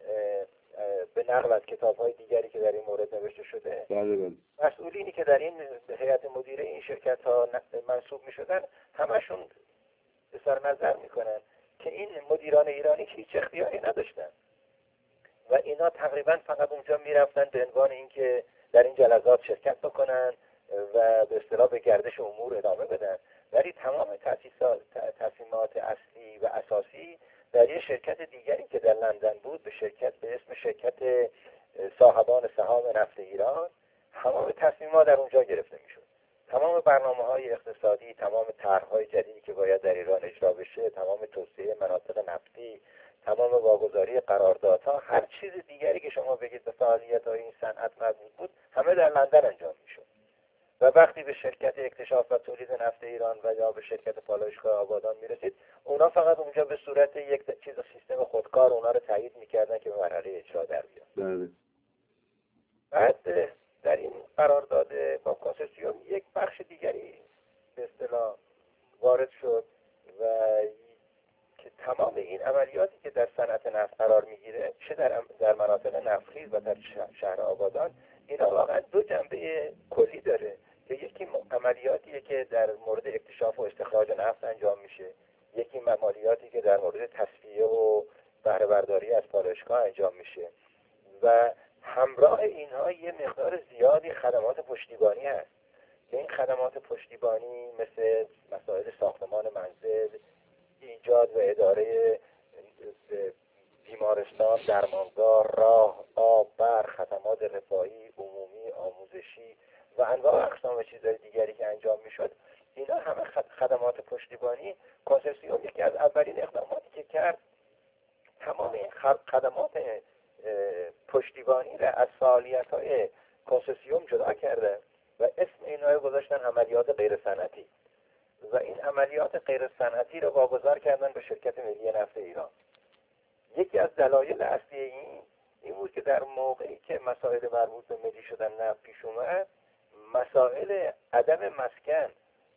به نقل از کتاب های دیگری که در این مورد نوشته شده، بله بله. مسئولینی که در این هیئت مدیره این شرکت ها منصوب می شدن همشون اظهار نظر می کنن که این مدیران ایرانی هیچ اختیاری نداشتن و اینا تقریبا فقط اونجا می رفتن به عنوان اینکه در این جلسات شرکت بکنن و به اصطلاح به گردش امور ادامه بدن. ولی تمام تصمیمات اصلی و اساسی در یک شرکت دیگری که در لندن بود، به شرکت به اسم شرکت صاحبان سهام نفت ایران، تمام تصمیمات در اونجا گرفته میشد. تمام برنامه‌های اقتصادی، تمام طرح‌های جدیدی که باید در ایران اجرا بشه، تمام توسعه مناطق نفتی، تمام واگذاری قراردادها، هر چیز دیگری که شما بگید به فعالیت‌های این صنعت مربوط بود، همه در لندن انجام میشد. و وقتی به شرکت اکتشاف و تولید نفت ایران و یا به شرکت پالایشگاه آبادان میرسید، اونا فقط اونجا به صورت یک چیز سیستم خودکار اونا رو تایید میکردن که به مرحله اجرا در بیاد. بله. بعد در این قرارداد با کنسسیوم یک بخش دیگری به اصطلاح وارد شد و که تمام این عملیاتی که در صنعت نفت قرار میگیره، چه در در مناطق نفتخیز و در شهر آبادان، اینا واقعا دو جنبه کلی داره که یکی عملیاتیه که در مورد اکتشاف و استخراج نفت انجام میشه، یکی عملیاتی که در مورد تصفیه و بهره برداری از پالایشگاه انجام میشه و همراه اینها یه مقدار زیادی خدمات پشتیبانی هست که این خدمات پشتیبانی مثل مسائل ساختمان منزل، ایجاد و اداره بیمارستان، درمانگاه، راه، آب، برق، خدمات رفاهی، عمومی، آموزشی و انواع اقسام چیزهای دیگری که انجام میشد، اینا همه خدمات پشتیبانی. کنسسیوم یکی از اولین اقداماتی که کرد، تمام این خدمات پشتیبانی را از فعالیت‌های کنسسیوم جدا کرده و اسم اینا رو گذاشتن عملیات غیر صنعتی و این عملیات غیر صنعتی رو واگذار کردن به شرکت ملی نفت ایران. یکی از دلایل اصلی این این بود که در موقعی که مسائل مربوط به ملی شدن نفت پیش اومد، مسائل عدم مسکن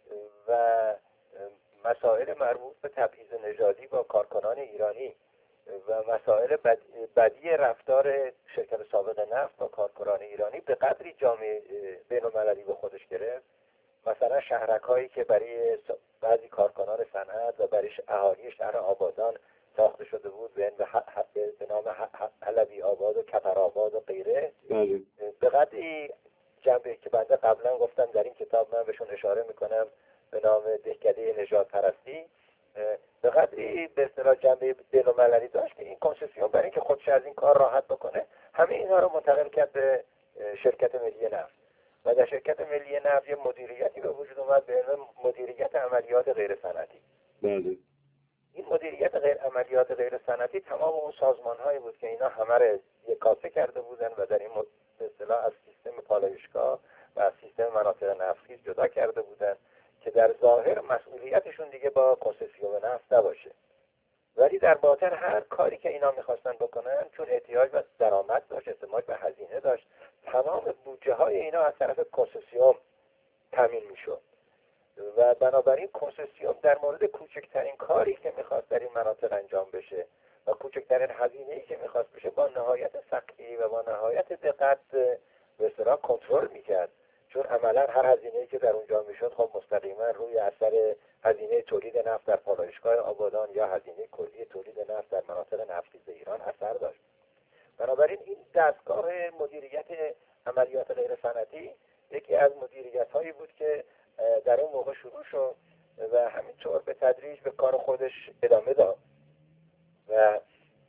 و مسائل مربوط به تبعیض نژادی با کارکنان ایرانی و مسائل بد... بدی رفتار شرکت سابق نفت با کارکنان ایرانی به قدری جامعه بین‌المللی به خودش گرفت. مثلا شهرک هایی که برای بعضی کارکنان صنعت و برای اهالی شهر آبادان ساخته شده بود به به نام حلبی آباد و کپر آباد و غیره، به قدری جنبه که بنده قبلا گفتم در این کتاب من بهشون اشاره میکنم به نام دهکده نژاد پرستی، به قدری به اصطلاح جنبه بین‌المللی داشت که این کنسسیوم برای اینکه خودش از این کار راحت بکنه همه اینها رو منتقل کرد به شرکت ملی نفت و در شرکت ملی نفت یه مدیریتی به وجود اومد به نام مدیریت عملیات غیر صنعتی بله. این مدیریت غیر عملیات غیر سنتی تمام اون سازمان‌هایی بود که اینا همه رو یکاسه کرده بودن و در این به اصطلاح از سیستم پالایشگاه و از سیستم مناطق نفتخیز جدا کرده بودن که در ظاهر مسئولیتشون دیگه با کنسسیون نفت نباشه، ولی در باطن هر کاری که اینا میخواستن بکنن چون احتیاج به درآمد داشت، احتیاج به هزینه داشت، تمام بودجه های اینا از طرف کنسسیون تامین میشد و بنابراین کنسسیون در مورد کوچکترین کاری که میخواست در این مناطق انجام بشه و کوچکترین هزینه‌ای که میخواست بشه با نهایت سختی و با نهایت دقت به اصطلاح کنترل میکرد، چون عملا هر هزینه‌ای که در اونجا میشد خب مستقیما روی اثر هزینه تولید نفت در پالایشگاه آبادان یا هزینه کلی تولید نفت در مناطق نفتخیز ایران اثر داشت. بنابراین این دستگاه مدیریت عملیات غیر صنعتی یکی از مدیریت‌هایی بود که در اون موقع شروع شد و همینطور به تدریج به کار خودش ادامه داد و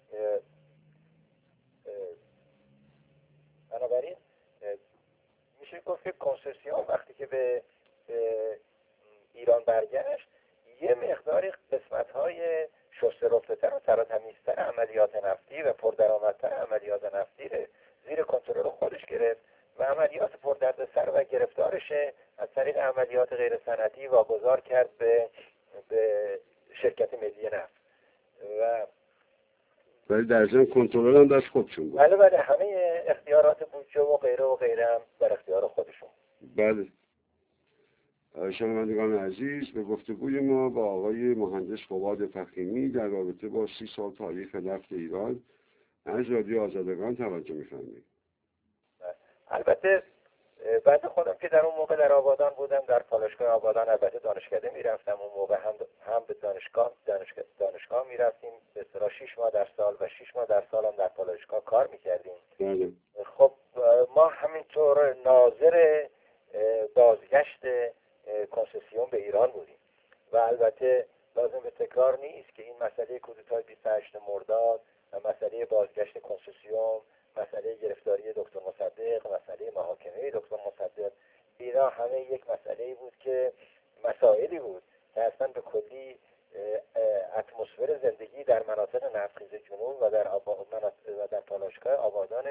بنابراین میشه گفت که کنسسیون وقتی که به ایران برگشت یه مقداری قسمت‌های شسته رفته‌تر و تراتمیزتر عملیات نفتی و پردرآمدتر عملیات نفتی رو زیر کنترل خودش گرفت و عملیات پردردسر و گرفتارش از طریق عملیات غیر صنعتی واگذار کرد به به شرکت ملی نفت و ولی در ضمن کنترل هم دست خودشون بود. بله بله همه اختیارات بودجه و غیره و غیره هم در اختیار خودشون. بله. شنوندگان عزیز، به گفتگوی ما با آقای مهندس فواد فخیمی در رابطه با سی سال تاریخ نفت ایران از رادیو آزادگان توجه می‌فرمایید. البته بعد خودم که در اون موقع در آبادان بودم، در پالایشگاه آبادان البته دانشکده میرفتم، اون موقع هم هم به دانشگاه دانشگاه, دانشگاه میرفتیم به اصطلاح شش ماه در سال و شش ماه در سال هم در پالایشگاه کار میکردیم. بله. خب ما همینطور ناظر بازگشت کنسسیون به ایران بودیم و البته لازم به تکرار نیست که این مسئله کودتای بیست و هشتم مرداد و مسئله بازگشت کنسسیون، مسئله گرفتاری دکتر مصدق، مسئله محاکمه دکتر مصدق، اینا همه یک مسئله بود که مسائلی بود که اصلا به کلی اتمسفر زندگی در مناطق نفتخیز جنوب و در آبا... و در پالایشگاه آبادان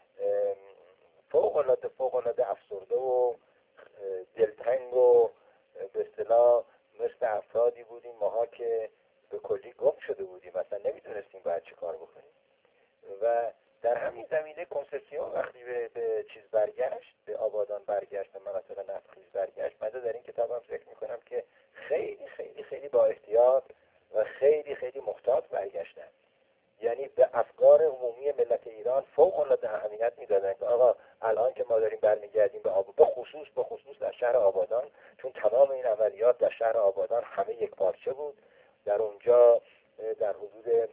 فوق العاده فوق العاده افسرده و دلتنگ و به اصطلاح مثل افرادی بودیم ماها که به کلی گم شده بودیم، مثلا نمیدونستیم باید چه کار بکنیم و در همین زمینه کنسسیون وقتی به, به چیز برگشت، به آبادان برگشت، به مناطق نفتخیز برگشت، من در این کتابم فکر میکنم که خیلی خیلی خیلی با احتیاط و خیلی خیلی محتاط برگشتن، یعنی به افکار عمومی ملت ایران فوق العاده اهمیت میدادن که آقا الان که ما داریم برمیگردیم به آبادان، به خصوص به خصوص در شهر آبادان، چون تمام این عملیات در شهر آبادان همه یک پارچه بود، در اونجا در حدود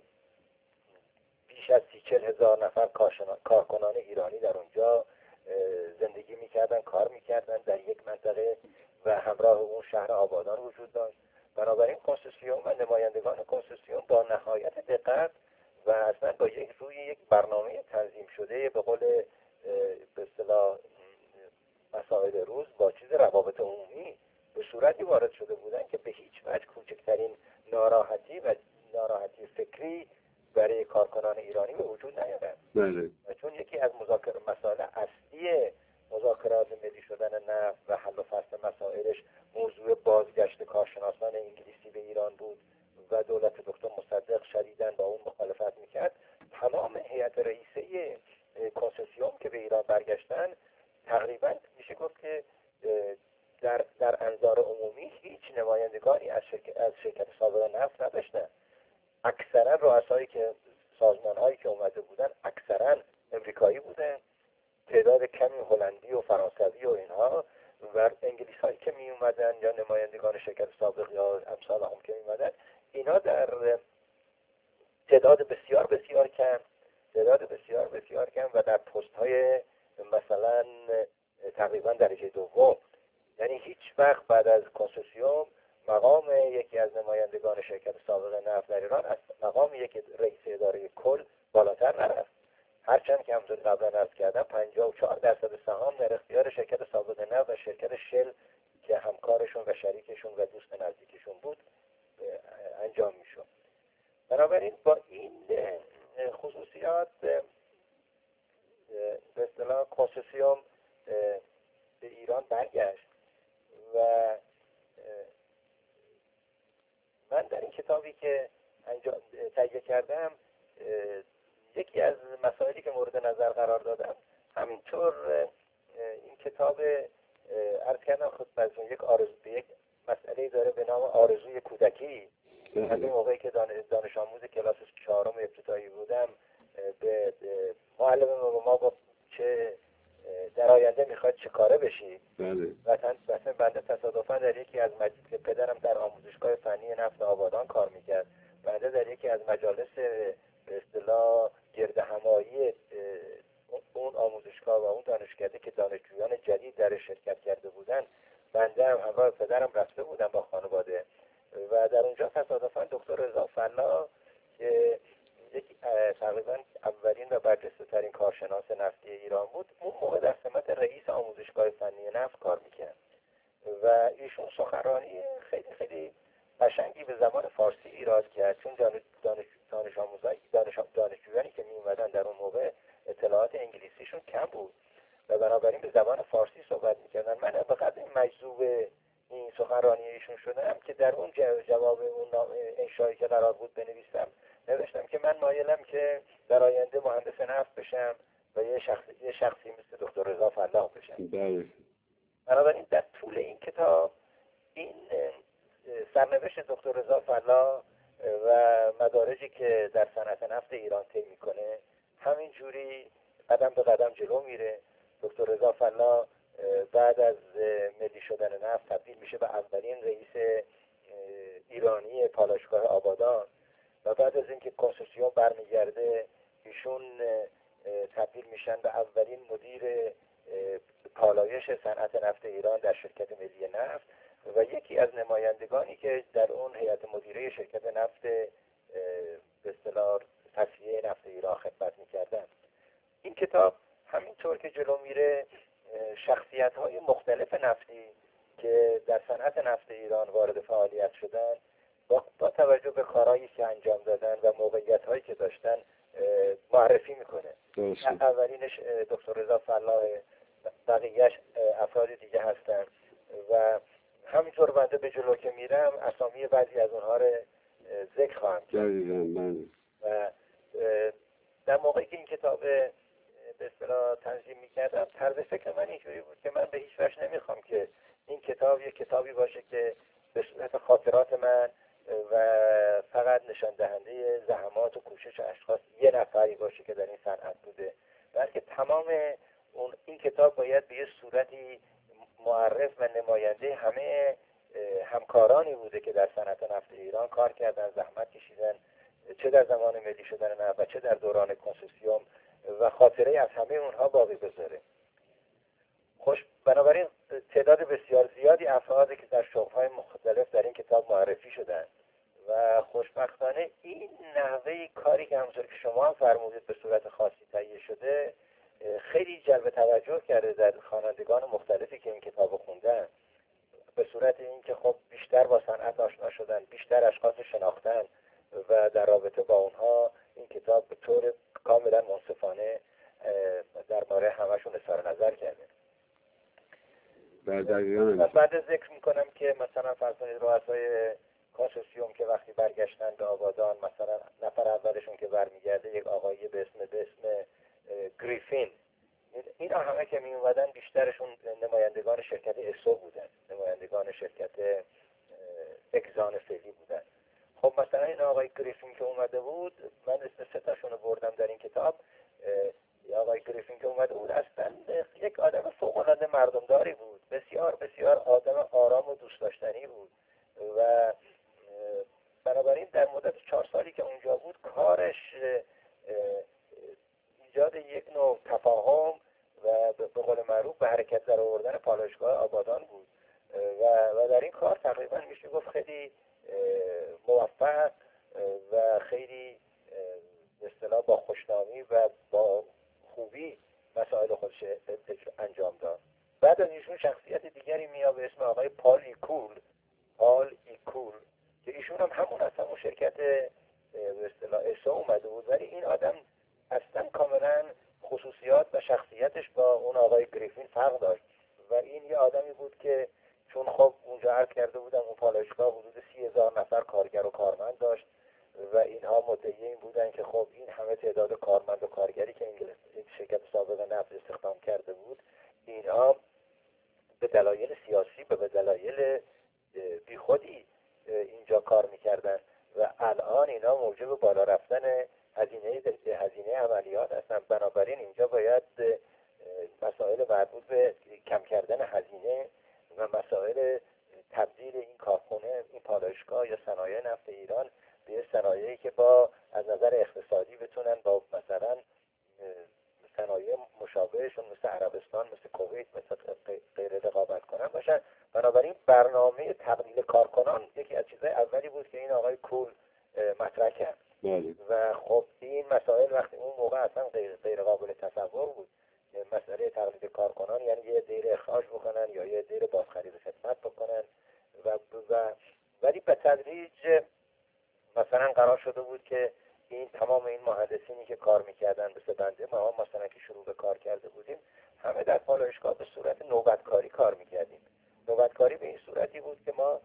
بیش از سی چل هزار نفر کارکنان ایرانی در اونجا زندگی میکردن، کار میکردن در یک منطقه و همراه اون شهر آبادان وجود داشت. بنابراین کنسسیون و نمایندگان کنسسیون با نهایت دقت و اصلا با یک روی یک برنامه تنظیم شده به قول به اصطلاح مسائل روز با چیز روابط عمومی به صورتی وارد شده بودن که به هیچ وجه کوچکترین ناراحتی و ناراحتی فکری برای کارکنان ایرانی به وجود نیامد. بله. و چون یکی از مذاکره مسائل اصلی مذاکرات ملی شدن نفت و حل و فصل مسائلش موضوع بازگشت کارشناسان انگلیسی به ایران بود و دولت دکتر مصدق شدیداً با اون مخالفت میکرد، تمام هیئت رئیسه کنسسیون که به ایران برگشتن تقریباً میشه گفت که در در انظار عمومی هیچ نمایندگانی از شرکت از شرکت سابق نفت نداشتن. اکثرا رؤسایی که سازمان‌هایی که اومده بودن اکثرا امریکایی بودن، تعداد کمی هلندی و فرانسوی و اینها، و انگلیس هایی که می اومدن یا نمایندگان شرکت سابق یا امثال هم که می اومدن، اینا در تعداد بسیار بسیار کم تعداد بسیار بسیار کم و در پست های مثلا تقریبا درجه دوم، یعنی هیچ وقت بعد از کنسسیون مقام یکی از نمایندگان شرکت سابق نفت در ایران از مقام یک رئیس اداره کل بالاتر نرفت، هرچند که همونطور قبلا عرض کردم پنجاه و چهار درصد سهام در اختیار شرکت سابق نفت و شرکت شل که همکارشون و شریکشون و دوست نزدیکشون بود انجام میشد. بنابراین با این خصوصیات به اصطلاح کنسوسیوم به ایران برگشت و من در این کتابی که انجام تهیه کردم یکی از مسائلی که مورد نظر قرار دادم همینطور این کتاب عرض کردم خدمتتون یک آرزو به یک مسئله داره به نام آرزوی کودکی. از اون موقعی که دانش آموز کلاس چهارم ابتدایی بودم به معلم ما گفت چه در آینده میخواد چه کاره بشی. بله. مثلا بنده تصادفاً در یکی از مجلس که پدرم در آموزشگاه فنی نفت آبادان کار میکرد، بنده در یکی از مجالس به اصطلاح گرد همایی اون آموزشگاه و اون دانشکده که دانشجویان جدید در شرکت کرده بودن، بنده هم همراه پدرم رفته بودم با خانواده و در اونجا تصادفاً دکتر رضا فلا که یک تقریبا اولین و برجسته ترین کارشناس نفتی ایران بود، اون موقع در سمت رئیس آموزشگاه فنی نفت کار میکرد و ایشون سخنرانی خیلی خیلی قشنگی به زبان فارسی ایراد کرد، چون دانش دانش دانش آموزای دانش دانشجویانی که می اومدن در اون موقع اطلاعات انگلیسیشون کم بود و بنابراین به زبان فارسی صحبت میکردن. من به قدر مجذوب این سخنرانی ایشون شدم که در اون جواب اون انشایی که قرار بود بنویسم نوشتم که من مایلم که در آینده مهندس نفت بشم و یه شخصی یه شخصی مثل دکتر رضا فلاح بشم. بله. بنابراین در طول این کتاب این سرنوشت دکتر رضا فلاح و مدارجی که در صنعت نفت ایران طی میکنه همین جوری قدم به قدم جلو میره. دکتر رضا فلاح بعد از ملی شدن نفت تبدیل میشه به اولین رئیس ایرانی پالایشگاه آبادان و بعد از اینکه کنسوسیوم برمیگرده ایشون تبدیل میشن به اولین مدیر پالایش صنعت نفت ایران در شرکت ملی نفت و یکی از نمایندگانی که در اون هیئت مدیره شرکت نفت به اصطلاح تصفیه نفت ایران خدمت میکردن. این کتاب همینطور که جلو میره شخصیت‌های مختلف نفتی که در صنعت نفت ایران وارد فعالیت شدن با, با توجه به کارهایی که انجام دادن و موقعیت‌هایی که داشتن معرفی میکنه. اولینش دکتر رضا فلاح، بقیه‌اش افراد دیگه هستن و همینطور بنده به جلو که میرم اسامی بعضی از اونها رو ذکر خواهم کرد. و در موقعی که این کتاب به اصطلاح تنظیم میکردم طرز فکر من اینجوری بود که من به هیچ وجه نمیخوام که این کتاب یک کتابی باشه که به صورت خاطرات من و فقط نشان دهنده زحمات و کوشش اشخاص یه نفری باشه که در این صنعت بوده، بلکه تمام اون این کتاب باید به یه صورتی معرف و نماینده همه همکارانی بوده که در صنعت نفت ایران کار کردن، زحمت کشیدن، چه در زمان ملی شدن نفت و چه در دوران کنسوسیوم و خاطره از همه اونها باقی بذاره. خوش بنابراین تعداد بسیار زیادی افرادی که در شغل‌های مختلف در این کتاب معرفی شدن و خوشبختانه این نحوه کاری که همونطور که شما هم فرمودید به صورت خاصی تهیه شده خیلی جلب توجه کرده در خوانندگان مختلفی که این کتاب خوندن، به صورت این که خب بیشتر با صنعت آشنا شدن، بیشتر اشخاص شناختن و در رابطه با اونها این کتاب به طور کاملا منصفانه درباره همشون اظهار نظر کرده. و بعد ذکر میکنم که مثلا فرض کنید رؤسای کنسوسیوم که وقتی برگشتن به آبادان، مثلا نفر اولشون که برمیگرده یک آقایی به اسم به اسم گریفین، اینا همه که می اومدن بیشترشون نمایندگان شرکت اسو بودن، نمایندگان شرکت اکزان فعلی بودن. خب مثلا این آقای گریفین که اومده بود، من اسم سه تاشون رو بردم در این کتاب. آقای گریفین که اومده بود اصلا یک آدم فوق‌العاده مردمداری بود، بسیار بسیار آدم آرام و دوست داشتنی بود و بنابراین در مدت چهار سالی که اونجا بود کارش ایجاد یک نوع تفاهم و به قول معروف به حرکت در آوردن پالایشگاه آبادان بود و, و در این کار تقریبا میشه گفت خیلی موفق و خیلی به اصطلاح با خوشنامی و با خوبی مسائل خودش انجام داد. بعد از ایشون شخصیت دیگری میاد به اسم آقای پال ایکول، پال ایکول که ایشون هم همون از همون شرکت به اصطلاح اسا اومده بود، ولی این آدم اصلا کاملا خصوصیات و شخصیتش با اون آقای گریفین فرق داشت و این یه آدمی بود که چون خب اونجا عرض کرده بودم اون پالایشگاه حدود سی هزار نفر کارگر و کارمند داشت و اینها مدعی این بودن که خب این همه تعداد کارمند و کارگری که انگلیس شرکت سابق نفت استخدام کرده بود اینها به دلایل سیاسی و به دلایل بیخودی اینجا کار میکردن و الان اینا موجب بالا رفتن هزینه هزینه عملیات هستن. بنابراین اینجا باید مسائل مربوط به کم کردن هزینه و مسائل تبدیل این کارخونه، این پالایشگاه یا صنایع نفت ایران به صنایعی که با از نظر اقتصادی بتونن با مثلا صنایع مشابهشون مثل عربستان، مثل کویت، مثل غیره رقابت کنن باشن. بنابراین برنامه تقلیل کارکنان یکی از چیزهای اولی بود که این آقای کول مطرح کرد و خب این مسائل وقتی اون موقع اصلا غیر, غیر قابل تصور بود. مسئله تقلیل کارکنان یعنی یه دیر اخراج بکنن یا یه دیر بازخرید خدمت بکنن و, و ولی به تدریج مثلا قرار شده بود که این تمام این مهندسینی که کار میکردن مثل بنده ما مثلا که شروع به کار کرده بودیم همه در پالایشگاه به صورت نوبتکاری کار میکردیم. نوبتکاری به این صورتی بود که ما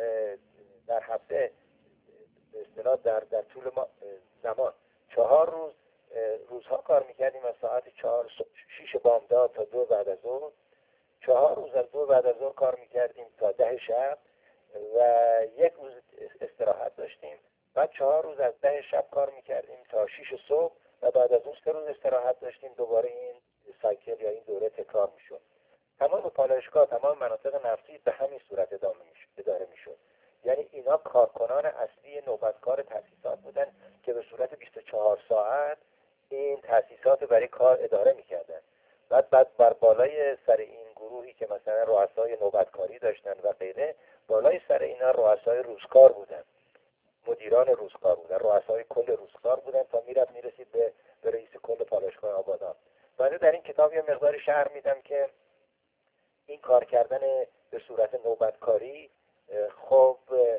در هفته به اصطلاح در در طول زمان چهار روز روزها کار میکردیم از ساعت چهار شیش بامداد تا دو بعد از ظهر، چهار روز از دو بعد از ظهر کار میکردیم تا ده شب و یک روز استراحت داشتیم. بعد چهار روز از ده شب کار میکردیم تا شیش صبح و بعد از اون سه روز استراحت داشتیم. دوباره این سایکل یا این دوره تکرار میشد. تمام پالایشگاه، تمام مناطق نفتی به همین صورت ادامه میشد اداره میشد. یعنی اینا کارکنان اصلی نوبتکار تأسیسات بودن که به صورت بیست و چهار ساعت این تأسیسات برای کار اداره میکردن. بعد بعد بر بالای سر این گروهی که مثلا رؤسای نوبتکاری داشتن و غیره، بالای سر اینا رؤسای روزکار بودن، مدیران روزکار بودن، رؤسای کل روزکار بودن تا میرفت میرسید به به رئیس کل پالایشگاه آبادان. من در این کتاب یه مقدار شرح میدم که این کار کردن به صورت نوبتکاری خب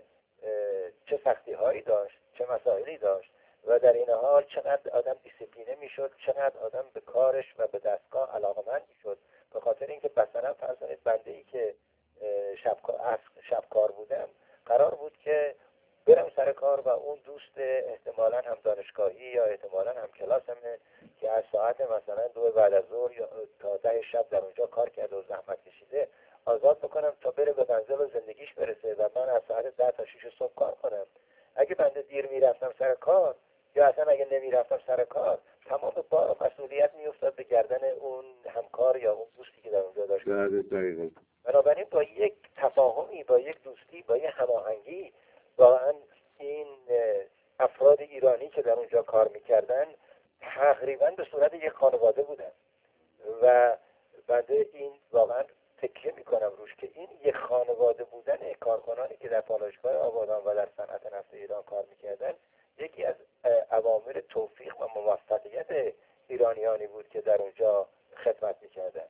چه سختی هایی داشت، چه مسائلی داشت و در این حال چقدر آدم دیسیپلینه میشد، چقدر آدم به کارش و به دستگاه علاقمند میشد. به خاطر اینکه مثلا فرض کنید بنده ای که شب شب کار بودم قرار بود که برم سر کار و اون دوست احتمالاً هم دانشگاهی یا احتمالاً هم کلاسمه که از ساعت مثلا دو بعد از ظهر یا تا ده شب در اونجا کار کرده و زحمت کشیده آزاد بکنم تا بره به منزل و زندگیش برسه و من از ساعت ده تا شش صبح کار کنم. اگه بنده دیر میرفتم سر کار یا اصلا اگه نمیرفتم سر کار تمام بار و مسئولیت میافتاد به گردن اون همکار یا اون دوستی که در اونجا داشت. بنابراین با یک تفاهمی، با یک دوستی، با یک هماهنگی واقعا این افراد ایرانی که در اونجا کار میکردن تقریبا به صورت یک خانواده بودن و بنده این واقعا تکیه میکنم روش که این یک خانواده بودن کارکنانی که در پالایشگاه آبادان و در صنعت نفت ایران کار میکردن یکی از عوامل توفیق و موفقیت ایرانیانی بود که در اونجا خدمت میکردن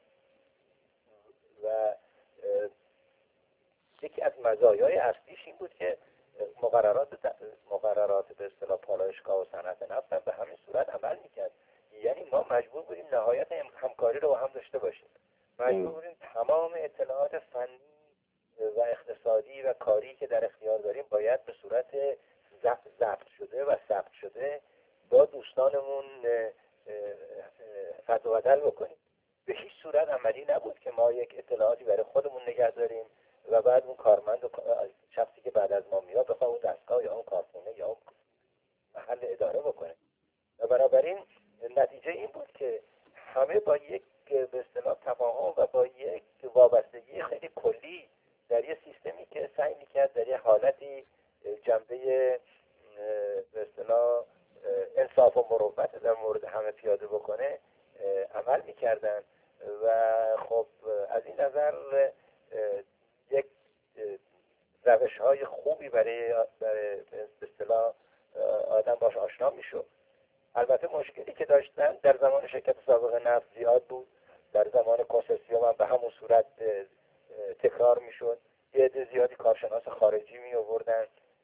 و یکی از مزایای اصلیش این بود که مقررات مقررات به اصطلاح پالایشگاه و صنعت نفت هم به همین صورت عمل میکرد. یعنی ما مجبور بودیم نهایت همکاری رو با هم داشته باشیم، مجبور بودیم تمام اطلاعات فنی و اقتصادی و کاری که در اختیار داریم باید به صورت ضبط شده و ثبت شده با دوستانمون رد و بدل بکنیم. به هیچ صورت عملی نبود که ما یک اطلاعاتی برای خودمون نگه داریم و بعد اون کارمند و شخصی که بعد از ما میاد بخواه اون دستگاه یا اون کارخونه یا اون محل اداره بکنه. و بنابراین نتیجه این بود که همه با یک به اصطلاح تفاهم و با یک وابستگی خیلی کلی در یک سیستمی که سعی میکرد در یک حالتی جنبه به اصطلاح انصاف و مروت در مورد همه پیاده بکنه عمل میکردن و خب از این نظر یک روش های خوبی برای برای به اصطلاح آدم باش آشنا میشد. البته مشکلی که داشتن در زمان شرکت سابق نفت زیاد بود، در زمان کنسرسیوم هم به همون صورت تکرار میشد. یه عده زیادی کارشناس خارجی می آوردن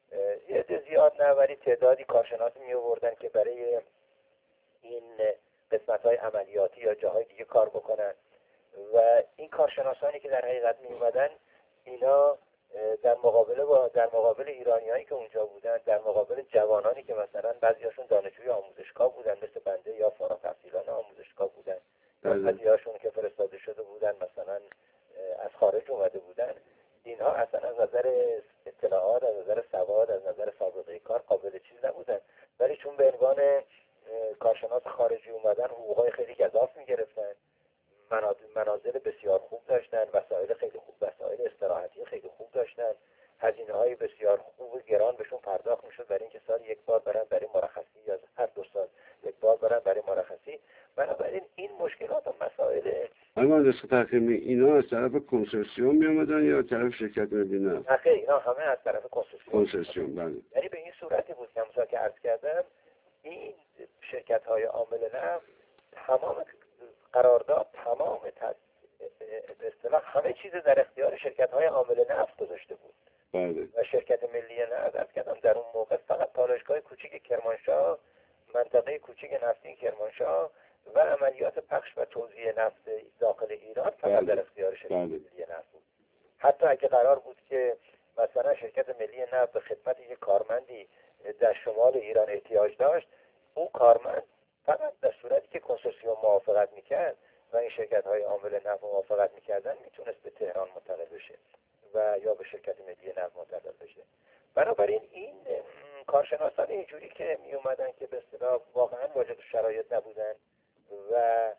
یه عده زیاد نه، ولی تعدادی کارشناس می آوردن که برای این قسمت‌های عملیاتی یا جاهای دیگه کار بکنن و این کارشناسانی که در حقیقت می اومدن اینا در مقابل با در مقابل ایرانیایی که اونجا بودن، در مقابل جوانانی که مثلا بعضیاشون دانشجوی آموزشگاه بودن مثل بنده یا فارغ التحصیلان آموزشگاه بودن، بعضیاشون که فرستاده شده بودن مثلا از خارج اومده بودن، اینها اصلا از نظر اطلاعات، از نظر سواد، از نظر سابقه کار قابل چیز نبودن، ولی چون به عنوان کارشناس خارجی اومدن حقوقای خیلی گزاف میگرفتن، منازل بسیار خوب داشتن، وسایل خیلی خوب، وسایل استراحتی خیلی خوب داشتن، هزینه های بسیار خوب و گران بهشون پرداخت میشد برای اینکه سال یک بار برن برای مرخصی یا هر دو سال یک بار برن برای مرخصی. بنابراین این مشکلات و مسائل مهندس تقیمی اینا از طرف کنسورسیوم می اومدن یا از طرف شرکت ملی نفت؟ نه خیر، اینا همه از طرف کنسورسیوم. کنسورسیوم بله. یعنی به این صورتی بود که همونطور که عرض کردم این شرکت های عامل نفت تمام قرارداد، تمام به اصطلاح همه چیز در اختیار شرکت های عامل نفت گذاشته بود. بله. و شرکت ملی نفت عرض کردم در اون موقع فقط پالایشگاه کوچیک کرمانشاه، منطقه کوچیک نفتی کرمانشاه و عملیات پخش و توزیع نفت داخل ایران فقط بله. در اختیار شرکت بله. ملی نفت بود. حتی اگه قرار بود که مثلا شرکت ملی نفت به خدمت یک کارمندی در شمال ایران احتیاج داشت، اون کارمند فقط در صورتی که کنسورسیوم موافقت میکرد و این شرکت های عامل نفت موافقت میکردن میتونست به تهران منتقل بشه و یا به شرکت ملی نفت منتقل بشه. بنابراین این کارشناسان اینجوری که می اومدن که به اصطلاح واقعا واجد شرایط نبودن و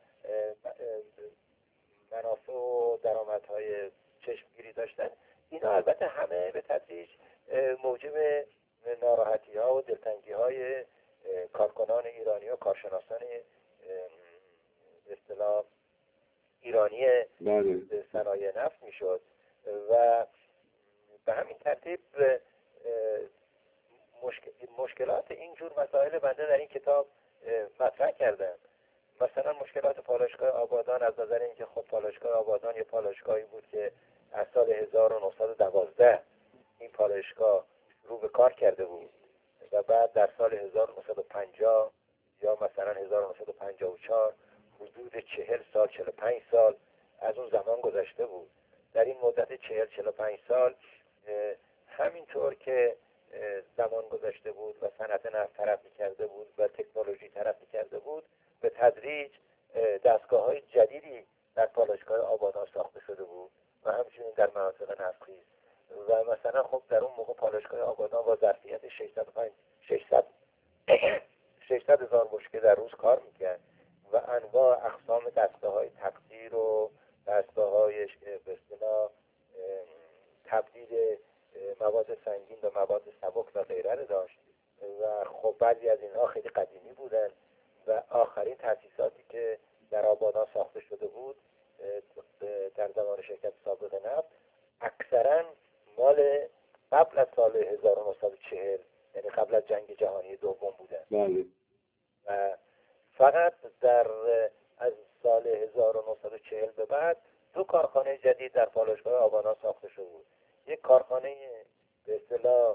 منافع و درآمدهای چشمگیری داشتن، اینا البته همه به تدریج موجب ناراحتی ها و دلتنگی های کارکنان ایرانی و کارشناسان به اصطلاح ایرانی صنایع نفت میشد و به همین ترتیب مشکلات اینجور مسائل بنده در این کتاب مطرح کردم. مثلا مشکلات پالایشگاه آبادان از نظر اینکه خود پالایشگاه آبادان یه پالایشگاهی بود که از سال هزار و نهصد و دوازده این پالایشگاه رو به کار کرده بود و بعد در سال هزار و نهصد و پنجاه یا مثلا هزار و نهصد و پنجاه و چهار حدود چهل سال چهل و پنج سال از اون زمان گذشته بود. در این مدت چهل چهل و پنج سال همینطور که زمان گذشته بود و صنعت نفت ترقی کرده بود و تکنولوژی ترقی کرده بود، به تدریج دستگاه‌های جدیدی در پالایشگاه آبادان ساخته شده بود و همچنین در مناطق نفتخیز و مثلا خب در اون موقع پالایشگاه آبادان با ظرفیت ششصد هزار بشکه در روز کار میکرد و انواع اقسام دستگاه‌های تقطیر و دستگاه‌های به اصطلاح تبدیل مواد سنگین و مواد سبک و غیره رو داشت و خب بعضی از اینها خیلی قدیمی بودن و آخرین تأسیساتی که در آبادان ساخته شده بود در زمان شرکت سابق نفت اکثرا مال قبل از سال هزار و نهصد و چهل، یعنی قبل از جنگ جهانی دوم بودن. بله. و فقط در از سال هزار و نهصد و چهل به بعد دو کارخانه جدید در پالایشگاه آبادان ساخته شده بود. یک کارخانه به اصطلاح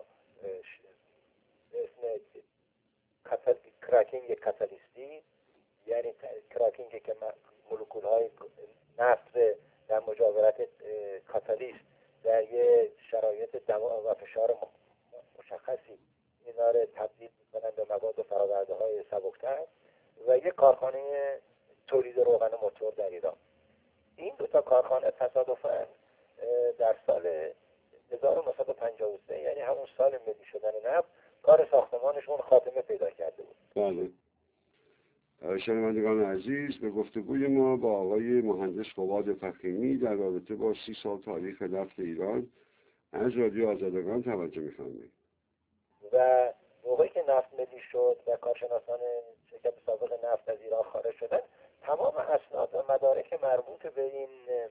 اسم کاتال کراکینگ کاتالیستی، یعنی کراکینگ که مولکول های نفت در مجاورت کاتالیست در یه شرایط دما و فشار مشخصی اینا رو تبدیل میکنن به مواد فرآورده های سبکتر و یک کارخانه تولید روغن موتور در ایران. این دو تا کارخانه تصادفاً در سال هزار و نهصد و پنجاه و سه، یعنی همون سال ملی شدن نفت، کار ساختمانشون خاتمه پیدا کرده بود. بله. شنوندگان عزیز، به گفتگوی ما با آقای مهندس فواد فخیمی در رابطه با سی سال تاریخ نفت ایران از رادیو آزادگان توجه می‌فرمایید. و موقعی که نفت ملی شد و کارشناسان شرکت سابق نفت از ایران خارج شدن، تمام اسناد و مدارک مربوط به این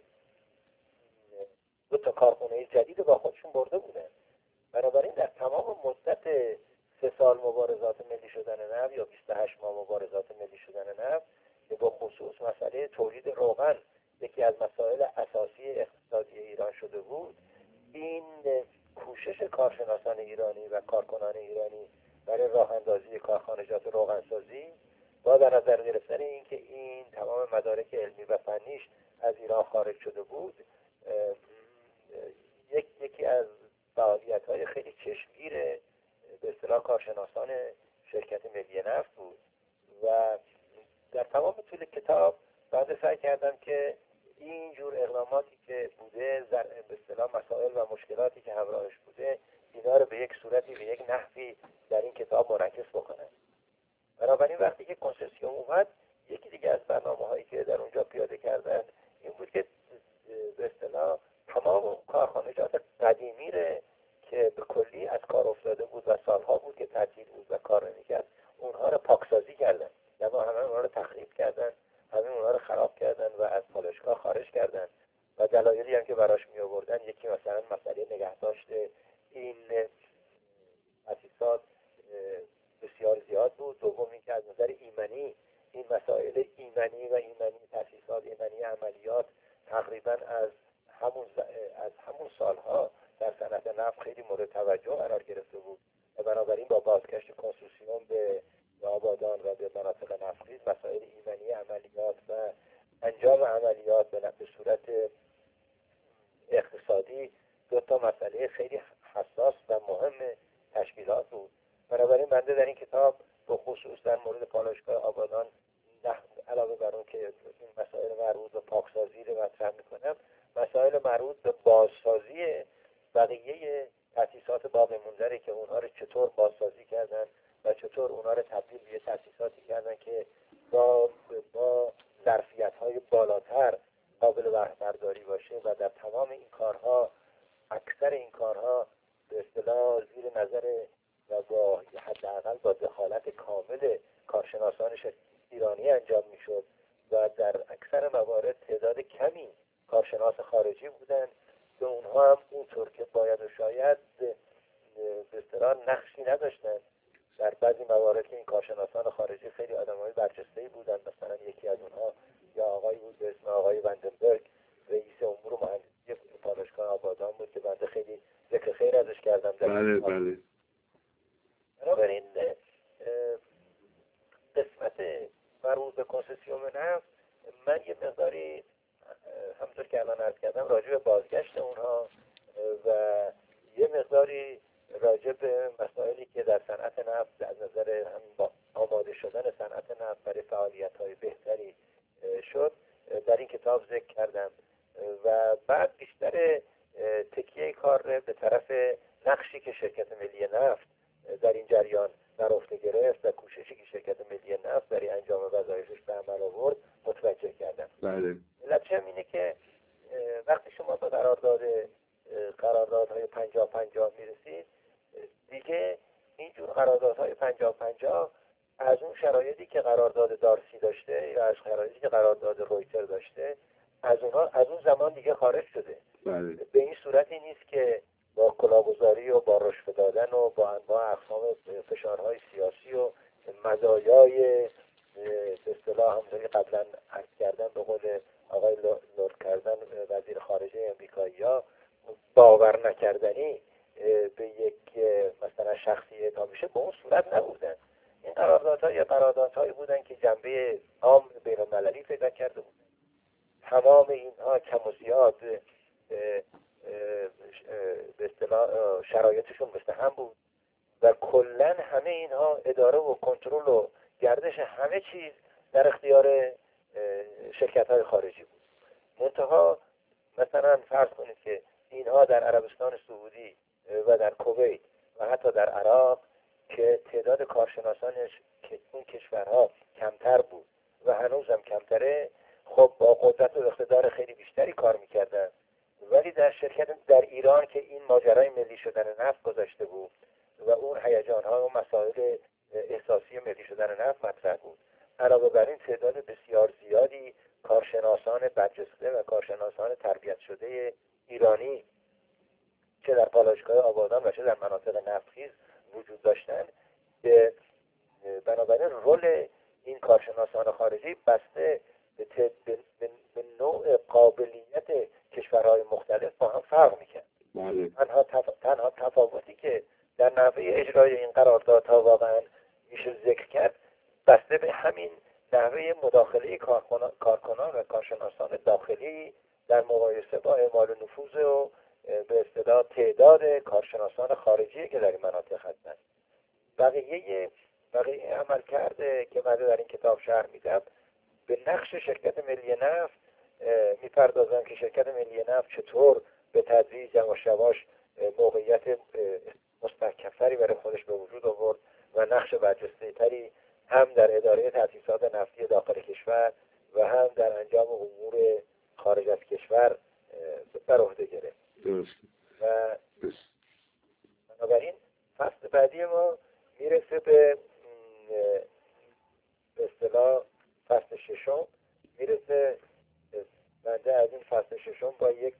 دو تا کارخانه جدید با خودشون برده بودن. بنابراین در تمام مدت سه سال مبارزات ملی شدن نفت یا بیست و هشت ماه مبارزات ملی شدن نفت که به خصوص مسئله تولید روغن یکی از مسائل اساسی اقتصادی ایران شده بود، این کوشش کارشناسان ایرانی و کارکنان ایرانی برای راه اندازی کارخانجات روغنسازی با در نظر گرفتن اینکه این تمام مدارک علمی و فنیش از ایران خارج شده بود، یک یکی از فعالیت‌های خیلی چشمگیر به اصطلاح کارشناسان شرکت ملی نفت بود. و در تمام طول کتاب بعد سعی کردم که این جور اقداماتی که بوده، به اصطلاح مسائل و مشکلاتی که همراهش بوده، اینا رو به یک صورتی، به یک نحوی در این کتاب منعکس بکنم. بنابراین وقتی که کنسسیوم اومد، یکی دیگه از برنامه‌هایی که در اونجا پیاده کردن این بود که به اصطلاح تمام کارخانجات قدیمی رو که به کلی از کار افتاده بود و سالها بود که تعطیل بود و کار نمی‌کرد، اونها رو پاکسازی کردن. یعنی همه اونها رو تخریب کردن، همه اونها رو خراب کردن و از پالایشگاه خارج کردن. و دلایلی هم که براش می آوردن، یکی مثلا مسئله نگهداشت این تأسیسات بسیار زیاد بود. دوم اینکه از نظر ایمنی این مسائل ایمنی و ایمنی تأسیسات، ایمنی عملیات تقریبا از همون از همون سالها در صنعت نفت خیلی مورد توجه قرار گرفته بود و بنابراین با بازگشت کنسوسیوم به آبادان و به مناطق نفتخیز مسائل ایمنی عملیات و انجام عملیات به صورت اقتصادی دو تا مسئله خیلی حساس و مهم تشکیلات بود. بنابراین بنده در این کتاب به خصوص در مورد پالایشگاه آبادان علاوه بر اون که این مسائل مربوط به پاکسازی رو مطرح میکنم، مسائل مربوط به بازسازی بقیه تأسیسات باقی مونده که اونها رو چطور بازسازی کردن و چطور اونها رو تبدیل به تأسیساتی کردن که با با ظرفیت‌های بالاتر قابل بهره‌برداری باشه و در تمام این کارها، اکثر این کارها به اصطلاح زیر نظر و با حداقل با دخالت کامل کارشناسان ایرانی انجام میشد و در اکثر موارد تعداد کمی کارشناس خارجی بودن که اونها هم اونطور که باید و شاید به اصطلاح نقشی نداشتن. در بعضی موارد که این کارشناسان خارجی خیلی آدمای برجسته‌ای بودن، مثلا یکی از اونها یا آقایی بود به اسم آقای وندنبرگ، رئیس امور مهندسی پالایشگاه آبادان بود که بنده خیلی ذکر خیر ازش کردم. بله بله. بنابراین قسمت مربوط به کنسسیوم نفت من یه مقداری همونطور که الان عرض کردم راجع به بازگشت اونها و یه مقداری راجع به مسائلی که در صنعت نفت از نظر هم آماده شدن صنعت نفت برای فعالیت‌های بهتری شد در این کتاب ذکر کردم و بعد بیشتر تکیه کار به طرف نقشی که شرکت ملی نفت در این جریان در افته گرفت و کوششی که شرکت ملی نفت برای انجام وظایفش به عمل آورد متوجه کردم. بله. علتش هم اینه که وقتی شما به قرارداد قراردادهای پنجاه پنجاه میرسید، دیگه اینجور قراردادهای پنجاه پنجاه از اون شرایطی که قرارداد دارسی داشته یا از شرایطی که قرارداد رویتر داشته از اونها از اون زمان دیگه خارج شده. بله. به این صورتی نیست که با کلاهگذاری و با رشوه دادن و با انواع اقسام فشارهای سیاسی و مزایای به اصطلاح همونطوری قبلا عرض کردن به قول آقای لورد کردن وزیر خارجه امریکایی‌ها باور نکردنی به یک مثلا شخصی اعطا میشه، به اون صورت نبودن. این قراردادها یا قراردادهایی بودن که جنبه عام بین‌المللی پیدا کرده بود. تمام اینها کم و زیاد به اصطلاح شرایطشون مثل هم بود و کلا همه اینها اداره و کنترل و گردش همه چیز در اختیار شرکت‌های خارجی بود. منتها مثلا فرض کنید که اینها در عربستان سعودی و در کویت و حتی در عراق که تعداد کارشناسانش که اون کشورها کمتر بود و هنوزم کمتره، خب با قدرت و اقتدار خیلی بیشتری کار میکردن، ولی در شرکت در ایران که این ماجرای ملی شدن نفت گذاشته بود و اون هیجان‌ها و مسائل احساسی ملی شدن نفت مطرح بود، علاوه بر این تعداد بسیار زیادی کارشناسان برجسته و کارشناسان تربیت شده ایرانی چه در پالایشگاه آبادان و چه در مناطق نفتخیز وجود داشتن. بنابراین رول این کارشناسان خارجی بسته به, به, به, به نوع قابلیت کشورهای مختلف با هم فرق میکرد. بله. تنها, تف... تنها تفاوتی اجرای این قراردادها واقعا میشه ذکر کرد بسته به همین نحوه مداخله کارکنان و کارشناسان داخلی در مقایسه با اعمال نفوذ و به اصطلاح تعداد کارشناسان خارجی که در این مناطق هستند. بقیه بقیه عمل کرده که من در این کتاب شرح میدم به نقش شرکت ملی نفت میپردازم که شرکت ملی نفت چطور به تدریج یواش یواش موقعیت مستحکم‌تری برای خودش به وجود آورد و نقش برجسته‌تری هم در اداره تأسیسات نفتی داخل کشور و هم در انجام امور خارج از کشور بر عهده گرفت. درست. و بنابراین فصل بعدی ما میرسه به به اصطلاح فصل ششم، میرسه بنده از این فصل ششم با یک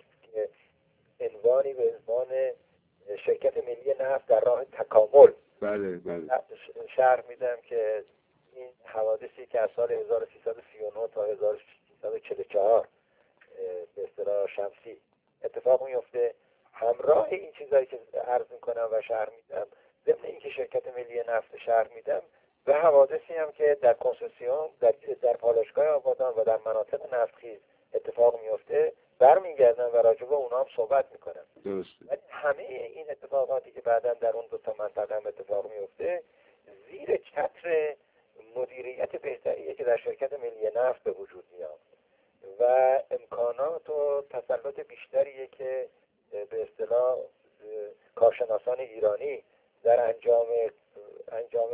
عنوانی به عنوان شرکت ملی نفت در راه تکامل بله بله شرح میدم که این حوادثی که از سال هزار و سیصد و سی و نه تا هزار و سیصد و چهل و چهار به اصطلاح شمسی اتفاق میفته، همراه این چیزایی که عرض میکنم و شرح میدم، ضمن اینکه شرکت ملی نفت شرح میدم و حوادثی هم که در کنسوسیوم در در پالایشگاه آبادان و در مناطق نفتخیز اتفاق میفته برمیگردن و راجع به اونها هم صحبت میکنم. ولی همه این اتفاقاتی که بعداً در اون دو تا منطقه هم اتفاق میفته زیر چتر مدیریت بهتریه که در شرکت ملی نفت به وجود میاد و امکانات و تسلط بیشتریه که به اصطلاح کارشناسان ایرانی در انجام انجام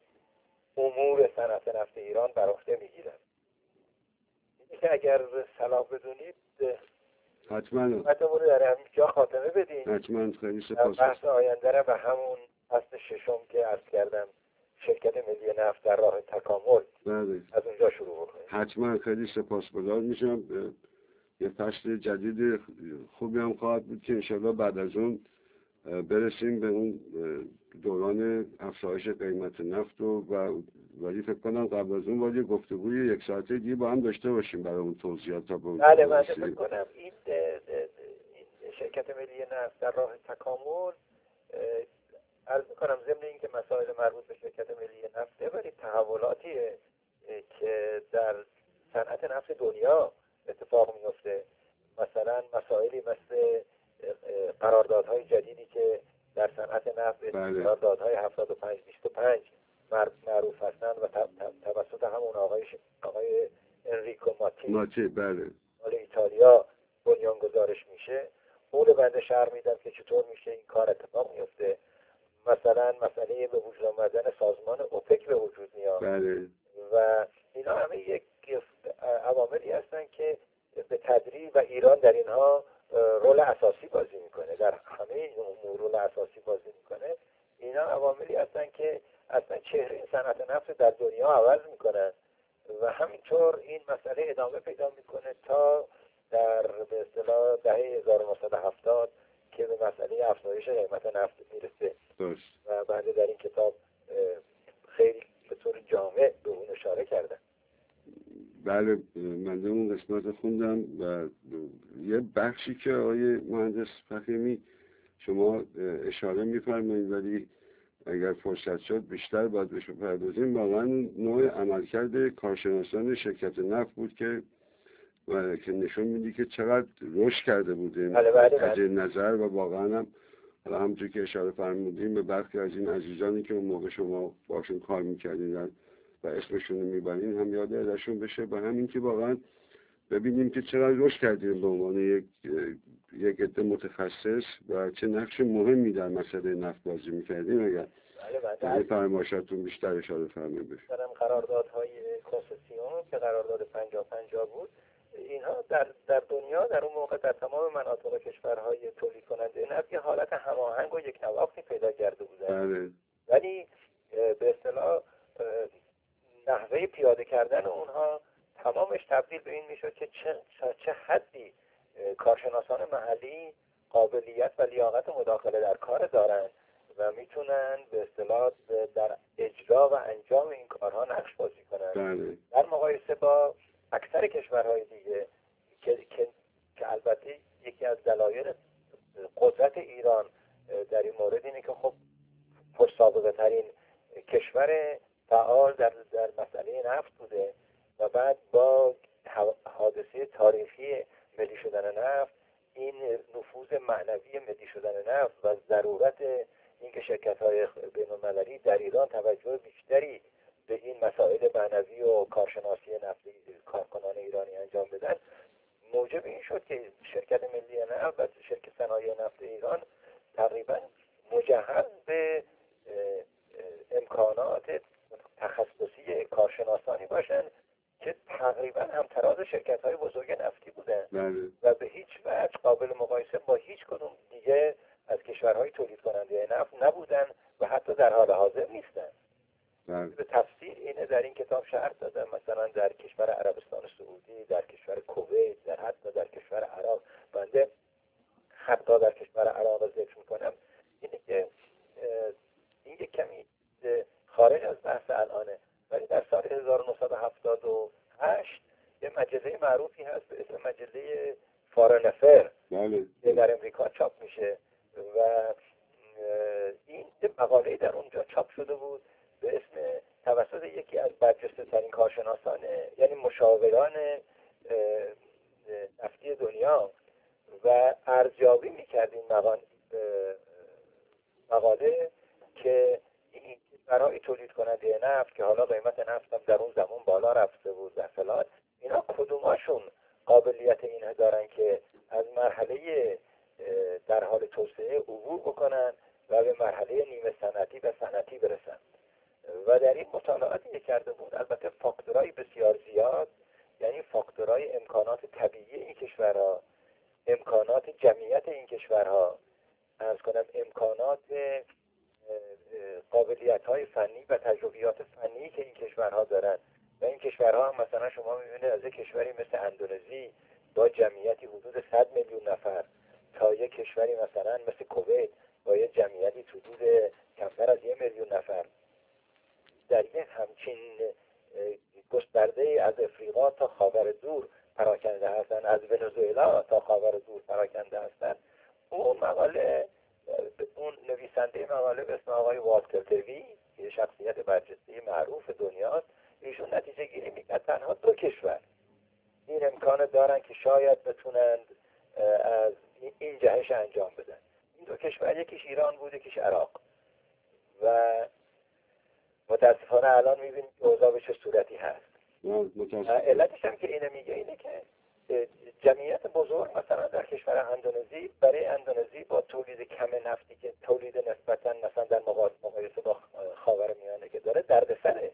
امور صنعت نفت ایران بر عهده میگیرن. اینه که اگر صلاح بدونید حتما حتما در همینجا خاتمه بدین. حتما خیلی سپاس. بحث آینده را به همون فصل ششم که عرض کردم شرکت ملی نفت در راه تکامل بله. از اونجا شروع بکنیم. حتما خیلی سپاسگزار میشم. یه فصل جدید خوبی هم خواهد بود که انشاءالله بعد از اون برسیم به اون دوران افزایش قیمت نفت و ولی فکر کنم قبل از اون باید گفتگوی یک ساعته دیگه با هم داشته باشیم برای اون توضیحات تا به بله من فکر کنم این, این شرکت ملی نفت در راه تکامل عرض میکنم ضمن اینکه مسائل مربوط به شرکت ملی نفته ولی تحولاتیه که در صنعت نفت دنیا اتفاق میفته. مثلا مسائلی مثل قراردادهای جدیدی که در صنعت نفت بله. قراردادهای هفتاد و پنج بیست و پنج معروف هستند و توسط همون آقای آقای انریکو ماتی ماتی بله مال ایتالیا بنیان گذارش میشه. اون رو بنده شرح میدم که چطور میشه این کار اتفاق میفته. مثلا مسئله به وجود آمدن سازمان اوپک به وجود میاد بله. و اینا همه یک عواملی هستن که به تدریج و ایران در اینها رول اساسی بازی میکنه، در همه این امور رول اساسی بازی میکنه. اینا عواملی هستن که اصلا چهره صنعت نفت در دنیا عوض میکنن و همینطور این مسئله ادامه پیدا میکنه تا در به اصطلاح دهه هزار و نهصد و هفتاد که به مسئله افزایش قیمت نفت میرسه. درست. و بنده در این کتاب خیلی به طور جامع به اون اشاره کردم. بله من اون قسمت خوندم و یه بخشی که آقای مهندس فخیمی شما اشاره میفرمایید ولی اگر فرصت شد بیشتر باید بهش بپردازیم. واقعا نوع عملکرد کارشناسان شرکت نفت بود که و که نشون میدی که چقدر رشد کرده بوده بله بله از این نظر و واقعا هم حالا همونجور که اشاره فرمودیم به برخی از این عزیزانی که اون موقع شما باشون کار میکردین و اسمشون رو میبرین هم یاد ازشون بشه و همین که واقعا ببینیم که چقدر رشد کردیم به عنوان یک یک عده متخصص و چه نقش مهمی در مسئله نفت بازی میکردیم. اگر بله فرمایشاتون بیشتر اشاره فرمایید بشه. قراردادهای کنسوسیوم که قرارداد پنجاه پنجاه بود، اینها در در دنیا در اون موقع در تمام مناطق کشورهای تولید کننده نفت یه حالت هماهنگ و یک نواختی پیدا کرده بودن. بله. ولی به اصطلاح نحوه پیاده کردن اونها تمامش تبدیل به این میشد که چه چه حدی کارشناسان محلی قابلیت و لیاقت مداخله در کار دارن و میتونن به اصطلاح در اجرا و انجام این کارها نقش بازی کنن. بله. در مقایسه با اکثر کشورهای دیگه که که, که البته یکی از دلایل قدرت ایران در این مورد اینه که خب پرسابقه ترین کشور فعال در, در مسئله نفت بوده و بعد با حادثه تاریخی ملی شدن نفت، این نفوذ معنوی ملی شدن نفت و ضرورت اینکه شرکت‌های بین‌المللی در ایران توجه بیشتری به این مسائل معنوی و کارشناسی نفتی کارکنان ایرانی انجام بدن، موجب این شد که شرکت ملی نفت و شرکت صنایع نفت ایران تقریبا مجهز به امکانات تخصصی کارشناسانی باشن که تقریبا همتراز شرکت‌های بزرگ نفتی بودن و به هیچ وجه قابل مقایسه با هیچ کدوم دیگه از کشورهای تولید کننده نفت نبودن و حتی در حال حاضر نیستن. به تفصیل اینه در این کتاب شرح دادم، مثلا در کشور عربستان سعودی، در کشور کویت، در حتی در کشور عراق. بنده حتی در کشور عراق ذکر میکنم. اینه که این یک کمی خارج از بحث الانه، ولی در سال هزار و نهصد و هفتاد و هشت یه مجله معروفی هست به اسم مجله فارن افیر که در امریکا چاپ میشه و این مقاله در اونجا چاپ شده بود به اسم توسط یکی از برجسته ترین کارشناسان، یعنی مشاوران نفتی دنیا، و ارزیابی میکرد این مقاله, مقاله که این برای تولید کننده نفت که حالا قیمت نفت هم در اون زمان بالا رفته بود در فلات، اینا کدوماشون قابلیت اینه دارن که از مرحله در حال توسعه عبور بکنن و به مرحله نیمه صنعتی و صنعتی برسن. و در این مطالعاتی که کرده بود البته فاکتورهای بسیار زیاد، یعنی فاکتورهای امکانات طبیعی این کشورها، امکانات جمعیت این کشورها، عرض کنم امکانات قابلیت‌های فنی و تجربیات فنی که این کشورها دارن و این کشورها هم مثلا شما می‌بینید از یک کشوری مثل اندونزی با جمعیتی حدود صد میلیون نفر تا یک کشوری مثلا مثل کویت با یک جمعیتی حدود کمتر از یک میلیون نفر در یک همچین گسترده از افریقا تا خاور دور پراکنده هستند، از ونزوئلا تا خاور دور پراکنده هستند. اون مقاله، اون نویسنده مقاله به اسم آقای والتر تروی که شخصیت برجسته معروف دنیاست، ایشون نتیجه گیری میکرد تنها دو کشور این امکان دارن که شاید بتونند از این جهش انجام بدن. این دو کشور یکیش ایران بود، یکیش عراق. و متاسفانه الان میبینید که اوضاع به چه صورتی هست. علتش هم که اینه میگه اینه که جمعیت بزرگ مثلا در کشور اندونزی، برای اندونزی با تولید کم نفتی که تولید نسبتا مثلا در مقایسه با خاورمیانه که داره دردسره.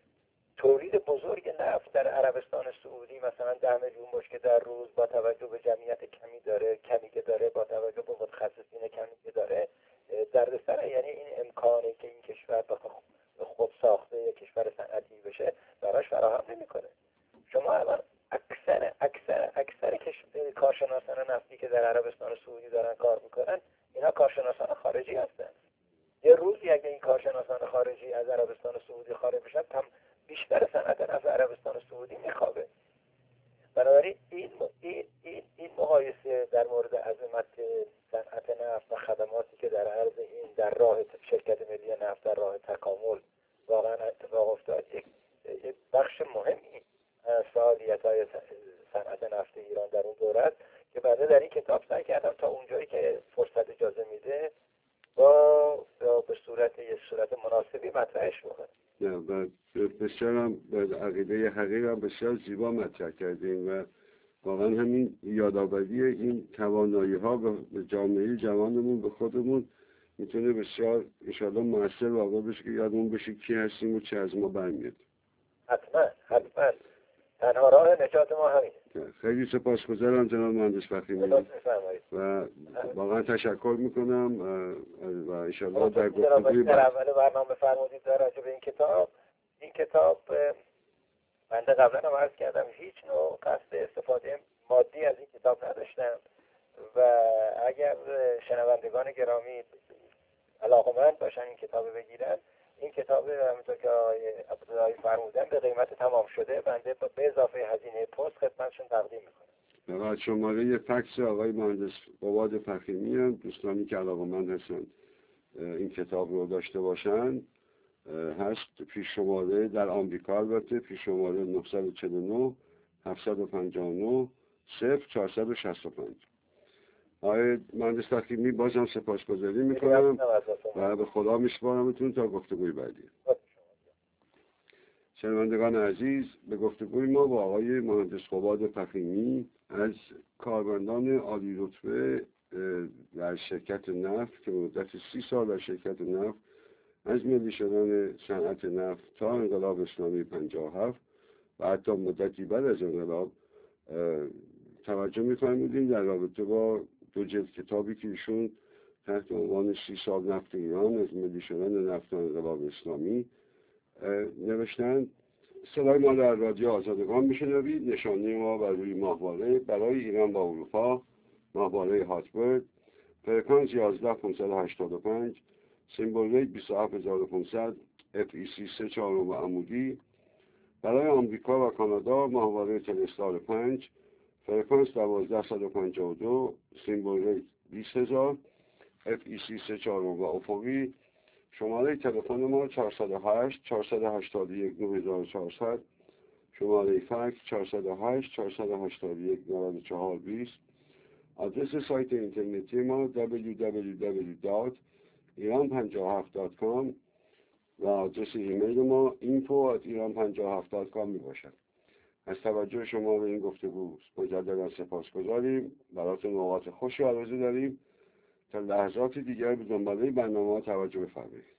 تولید بزرگ نفت در عربستان سعودی مثلا ده میلیون بشکه در روز با توجه به جمعیت کمی داره کمی که داره با توجه به متخصصین کمی که داره دردسره. یعنی این امکانی که این کشور بخواد خود ساخته یک کشور صنعتی بشه براش فراهم نمیکنه. شما الان اکثر اکثر اکثر کارشناسان نفتی که در عربستان سعودی دارن کار میکنن اینا کارشناسان خارجی هستن. یه روزی اگه این کارشناسان خارجی از عربستان سعودی خارج بشن هم بیشتر صنعت نفت عربستان سعودی میخوابه. بنابراین این این این این مقایسه در مورد عظمت صنعت نفت و خدماتی که در عرض این در راه شرکت ملی نفت در راه تکامل واقعا اتفاق افتاد، یک یک بخش مهمی از فعالیت‌های صنعت نفت ایران در اون دوره است که بعد در این کتاب سعی کردم تا اونجایی که فرصت اجازه میده با به صورت یک صورت مناسبی مطرحش بکنم. نه و بسیار هم به عقیده حقیق هم بسیار زیبا مطرح کردیم و واقعا همین یادآوری این توانایی ها به جامعه جوانمون به خودمون میتونه بسیار انشاءالله موثر واقع بشه که یادمون بشه کی هستیم و چه از ما برمیاد. حتما حتما تنها راه نجات ما همینه. خیلی سپاسگزارم جناب مهندس فخیمی و واقعا تشکر میکنم و انشاءالله در گفتگوی در اول برنامه فرمودید در راجع به این کتاب. این کتاب بنده قبلا هم عرض کردم هیچ نوع قصد استفاده مادی از این کتاب نداشتم و اگر شنوندگان گرامی علاقه‌مند باشن این کتاب بگیرن، این کتاب همونطور که آقای عبداللهی فرمودن به قیمت تمام شده بنده به اضافه هزینه پست خدمتشون تقدیم میکنم. و شماره فکس آقای مهندس قواد فخیمی هم دوستانی که علاقه‌مند هستن این کتاب رو داشته باشن هست پیش شماره در آمریکا، البته پیش شماره نه چهار نه هفت پنج نه صفر چهار شش پنج. آقای مهندس تخیمی بازم سپاسگزاری میکنم و به خدا میسپارمتون تا گفتگوی بعدی. شنوندگان عزیز، به گفتگوی ما با آقای مهندس قباد فخیمی از کارمندان عالی رتبه در شرکت نفت که مدت سی سال در شرکت نفت از ملی شدن صنعت نفت تا انقلاب اسلامی پنجاه و هفت و حتی مدتی بعد از انقلاب توجه می‌فرمودیم در رابطه با دو جلد کتابی که ایشون تحت عنوان سی سال نفت ایران از ملی شدن نفت تا انقلاب اسلامی نوشتند. صدای ما در رادیو آزادگان میشنوید. نشانی ما بر روی ماهواره برای ایران با اروپا، ماهواره هاتبرد، فرکانس یازده پانصد و هشتاد و پنج، سیمبل ریت بیست و هفت هزار و پانصد، اف ای سی سه چهارم و عمودی. برای آمریکا و کانادا ماهواره تلستار پنج، فرکانس دوازده صد و پنجاه و دو، سیمبل ریت بیست هزار، اف ای سی سه چهارم و افقی. شماره تلفن ما چهارصد و هشت چهارصد و هشتاد و یک نه هزار و چهارصد، شماره فکس چهارصد و هشت چهارصد و هشتاد و یک نود و چهار بیست. آدرس سایت اینترنتی ما دبلیو دبلیو دبلیو دات ایران پنجاه و هفت دات کام و آدرس ایمیل ما اینفو ات ایران پنجاه و هفت دات کام می باشد. از توجه شما به این گفتگو مجددا سپاسگزاریم. براتون اوقات خوشی آرزو داریم. تا لحظات دیگر به دنباله برنامه‌ها توجه بفرمایید.